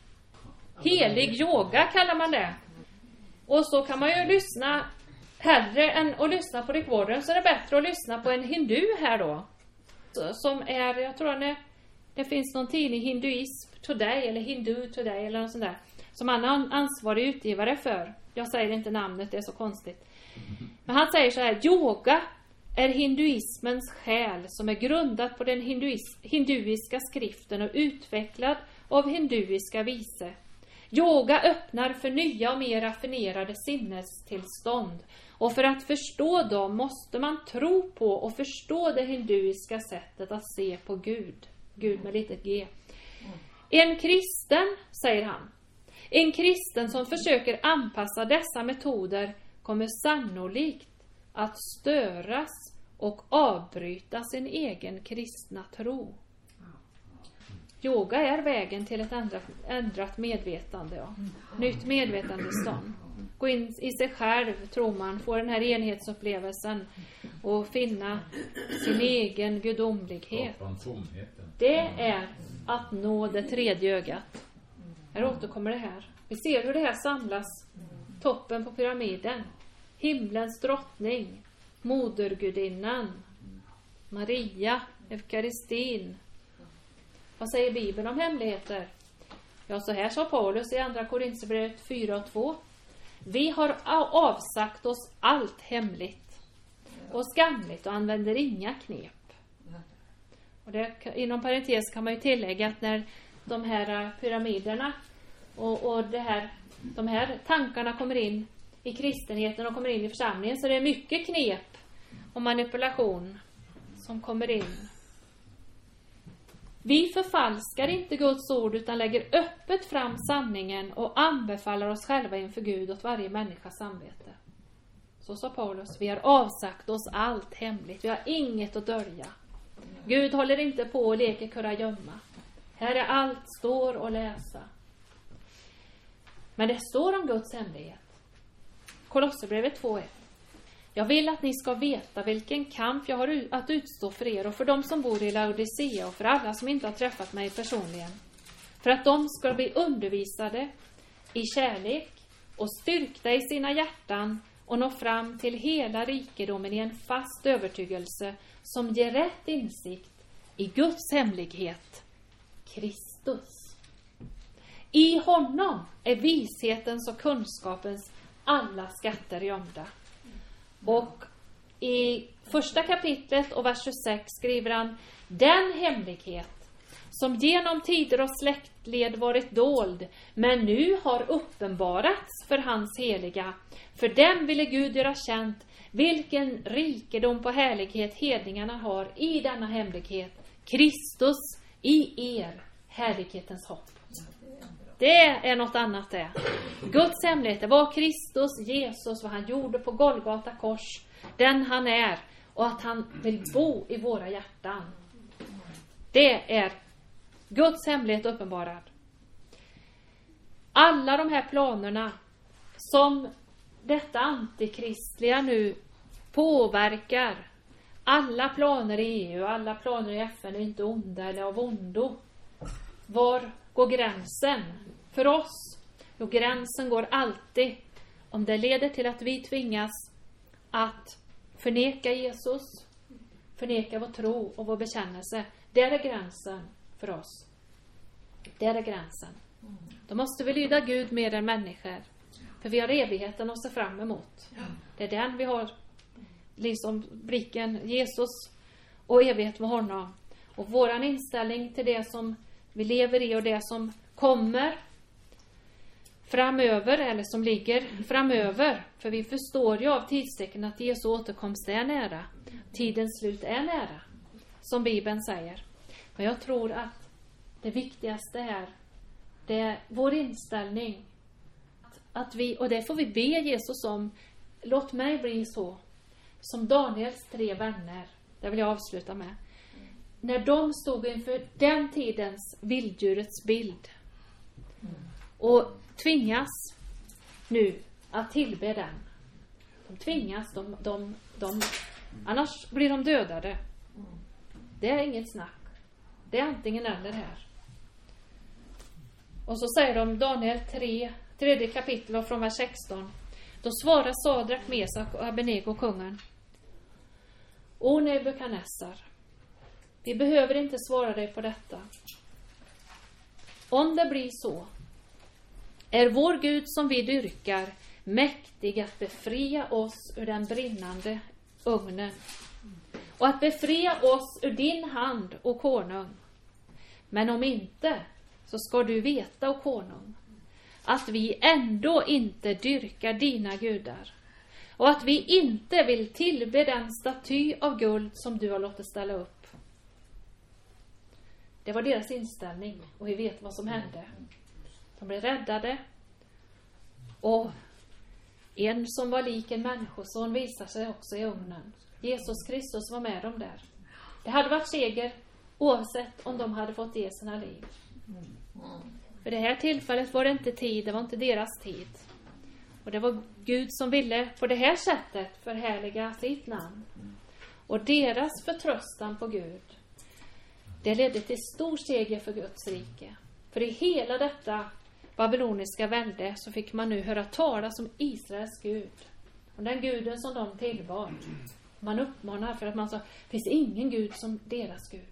Speaker 1: Helig yoga kallar man det. Och så kan man ju lyssna, hellre än att lyssna på Rick Warren, så är det bättre att lyssna på en hindu här då. Som är, jag tror han är, det finns någon tidning, Hinduism Today eller Hindu Today eller något sånt där, som han är ansvarig utgivare för. Jag säger inte namnet, det är så konstigt. Men han säger så här: yoga är hinduismens själ som är grundad på den hinduis, hinduiska skriften och utvecklad av hinduiska vise. Yoga öppnar för nya och mer raffinerade sinnestillstånd. Och för att förstå dem måste man tro på och förstå det hinduiska sättet att se på Gud. Gud med litet G. En kristen, säger han, en kristen som försöker anpassa dessa metoder kommer sannolikt att störas och avbryta sin egen kristna tro. Yoga är vägen till ett ändrat, ändrat medvetande. Ja. Nytt medvetandestånd. Gå in i sig själv, tror man, få den här enhetsupplevelsen och finna sin egen gudomlighet. Det är att nå det tredje ögat. Här återkommer det här. Vi ser hur det här samlas. Toppen på pyramiden. Himlens drottning. Modergudinnan. Maria. Eukaristin. Vad säger Bibeln om hemligheter? Ja, så här sa Paulus i andra Korinthierbrevet fyra och två. Vi har avsagt oss allt hemligt och skamligt och använder inga knep. Och det, inom parentes kan man ju tillägga att när de här pyramiderna och, och det här, de här tankarna kommer in i kristenheten och kommer in i församlingen, så det är mycket knep och manipulation som kommer in. Vi förfalskar inte Guds ord utan lägger öppet fram sanningen och anbefaller oss själva inför Gud åt varje människas samvete. Så sa Paulus, vi har avsagt oss allt hemligt. Vi har inget att dölja. Gud håller inte på och leker kurragömma. Här är allt står och läsa. Men det står om Guds hemlighet. Kolosserbrevet två ett. Jag vill att ni ska veta vilken kamp jag har att utstå för er och för de som bor i Laodicea och för alla som inte har träffat mig personligen. För att de ska bli undervisade i kärlek och styrkta i sina hjärtan och nå fram till hela rikedomen i en fast övertygelse som ger rätt insikt i Guds hemlighet, Kristus. I honom är vishetens och kunskapens alla skatter gömda. Och i första kapitlet och vers tjugosex skriver han, den hemlighet som genom tider och släktled varit dold, men nu har uppenbarats för hans heliga. För dem ville Gud göra känt vilken rikedom på härlighet hedningarna har i denna hemlighet, Kristus i er, härlighetens hopp. Det är något annat det. Guds hemlighet, det var Kristus, Jesus, vad han gjorde på Golgata kors, den han är, och att han vill bo i våra hjärtan. Det är Guds hemlighet uppenbarad. Alla de här planerna som detta antikristliga nu påverkar, alla planer i E U, alla planer i F N är inte onda eller av ondo. Var går gränsen för oss? Jo, gränsen går alltid om det leder till att vi tvingas att förneka Jesus, förneka vår tro och vår bekännelse. Där är gränsen för oss. Där är gränsen. Då måste vi lyda Gud mer än människor. För vi har evigheten att se fram emot. Det är den vi har liksom blicken, Jesus och evighet med honom. Och våran inställning till det som vi lever i och det som kommer framöver, eller som ligger framöver. För vi förstår ju av tidstecken att Jesu återkomst är nära. Tidens slut är nära, som Bibeln säger. Men jag tror att det viktigaste är det är vår inställning. Att, att vi, och det får vi be Jesus om. Låt mig bli så som Daniels tre vänner. Det vill jag avsluta med. När de stod inför den tidens vilddjurets bild och tvingas nu att tillbe den. De tvingas, de, de, de, annars blir de dödade. Det är inget snack. Det är antingen eller här. Och så säger de Daniel tre, tredje kapitel och från vers sexton. Då svarar Sadrak, Mesak och Abednego kungen. O Nebukadnessar, vi behöver inte svara dig på detta. Om det blir så, är vår Gud som vi dyrkar mäktig att befria oss ur den brinnande ugnen och att befria oss ur din hand, o konung. Men om inte, så ska du veta, o konung, att vi ändå inte dyrkar dina gudar och att vi inte vill tillbe den staty av guld som du har låtit ställa upp. Det var deras inställning, och vi vet vad som hände. De blev räddade, och en som var lik en människoson visar sig också i ugnen. Jesus Kristus var med dem där. Det hade varit seger oavsett om de hade fått ge sina liv. För det här tillfället var det inte tid, det var inte deras tid. Och det var Gud som ville på det här sättet förhärliga sitt namn. Och deras förtröstan på Gud, det ledde till stor seger för Guds rike. För i hela detta babyloniska välde så fick man nu höra talas om Israels Gud. Och den guden som de tillbad. Man uppmanar för att man sa, finns ingen Gud som deras Gud.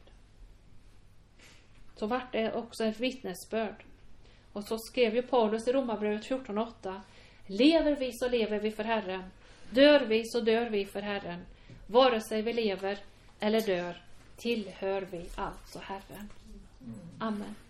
Speaker 1: Så vart det också ett vittnesbörd. Och så skrev ju Paulus i Romarbrevet fjorton åtta. Lever vi så lever vi för Herren. Dör vi så dör vi för Herren. Vare sig vi lever eller dör tillhör vi alltså Herren. Amen.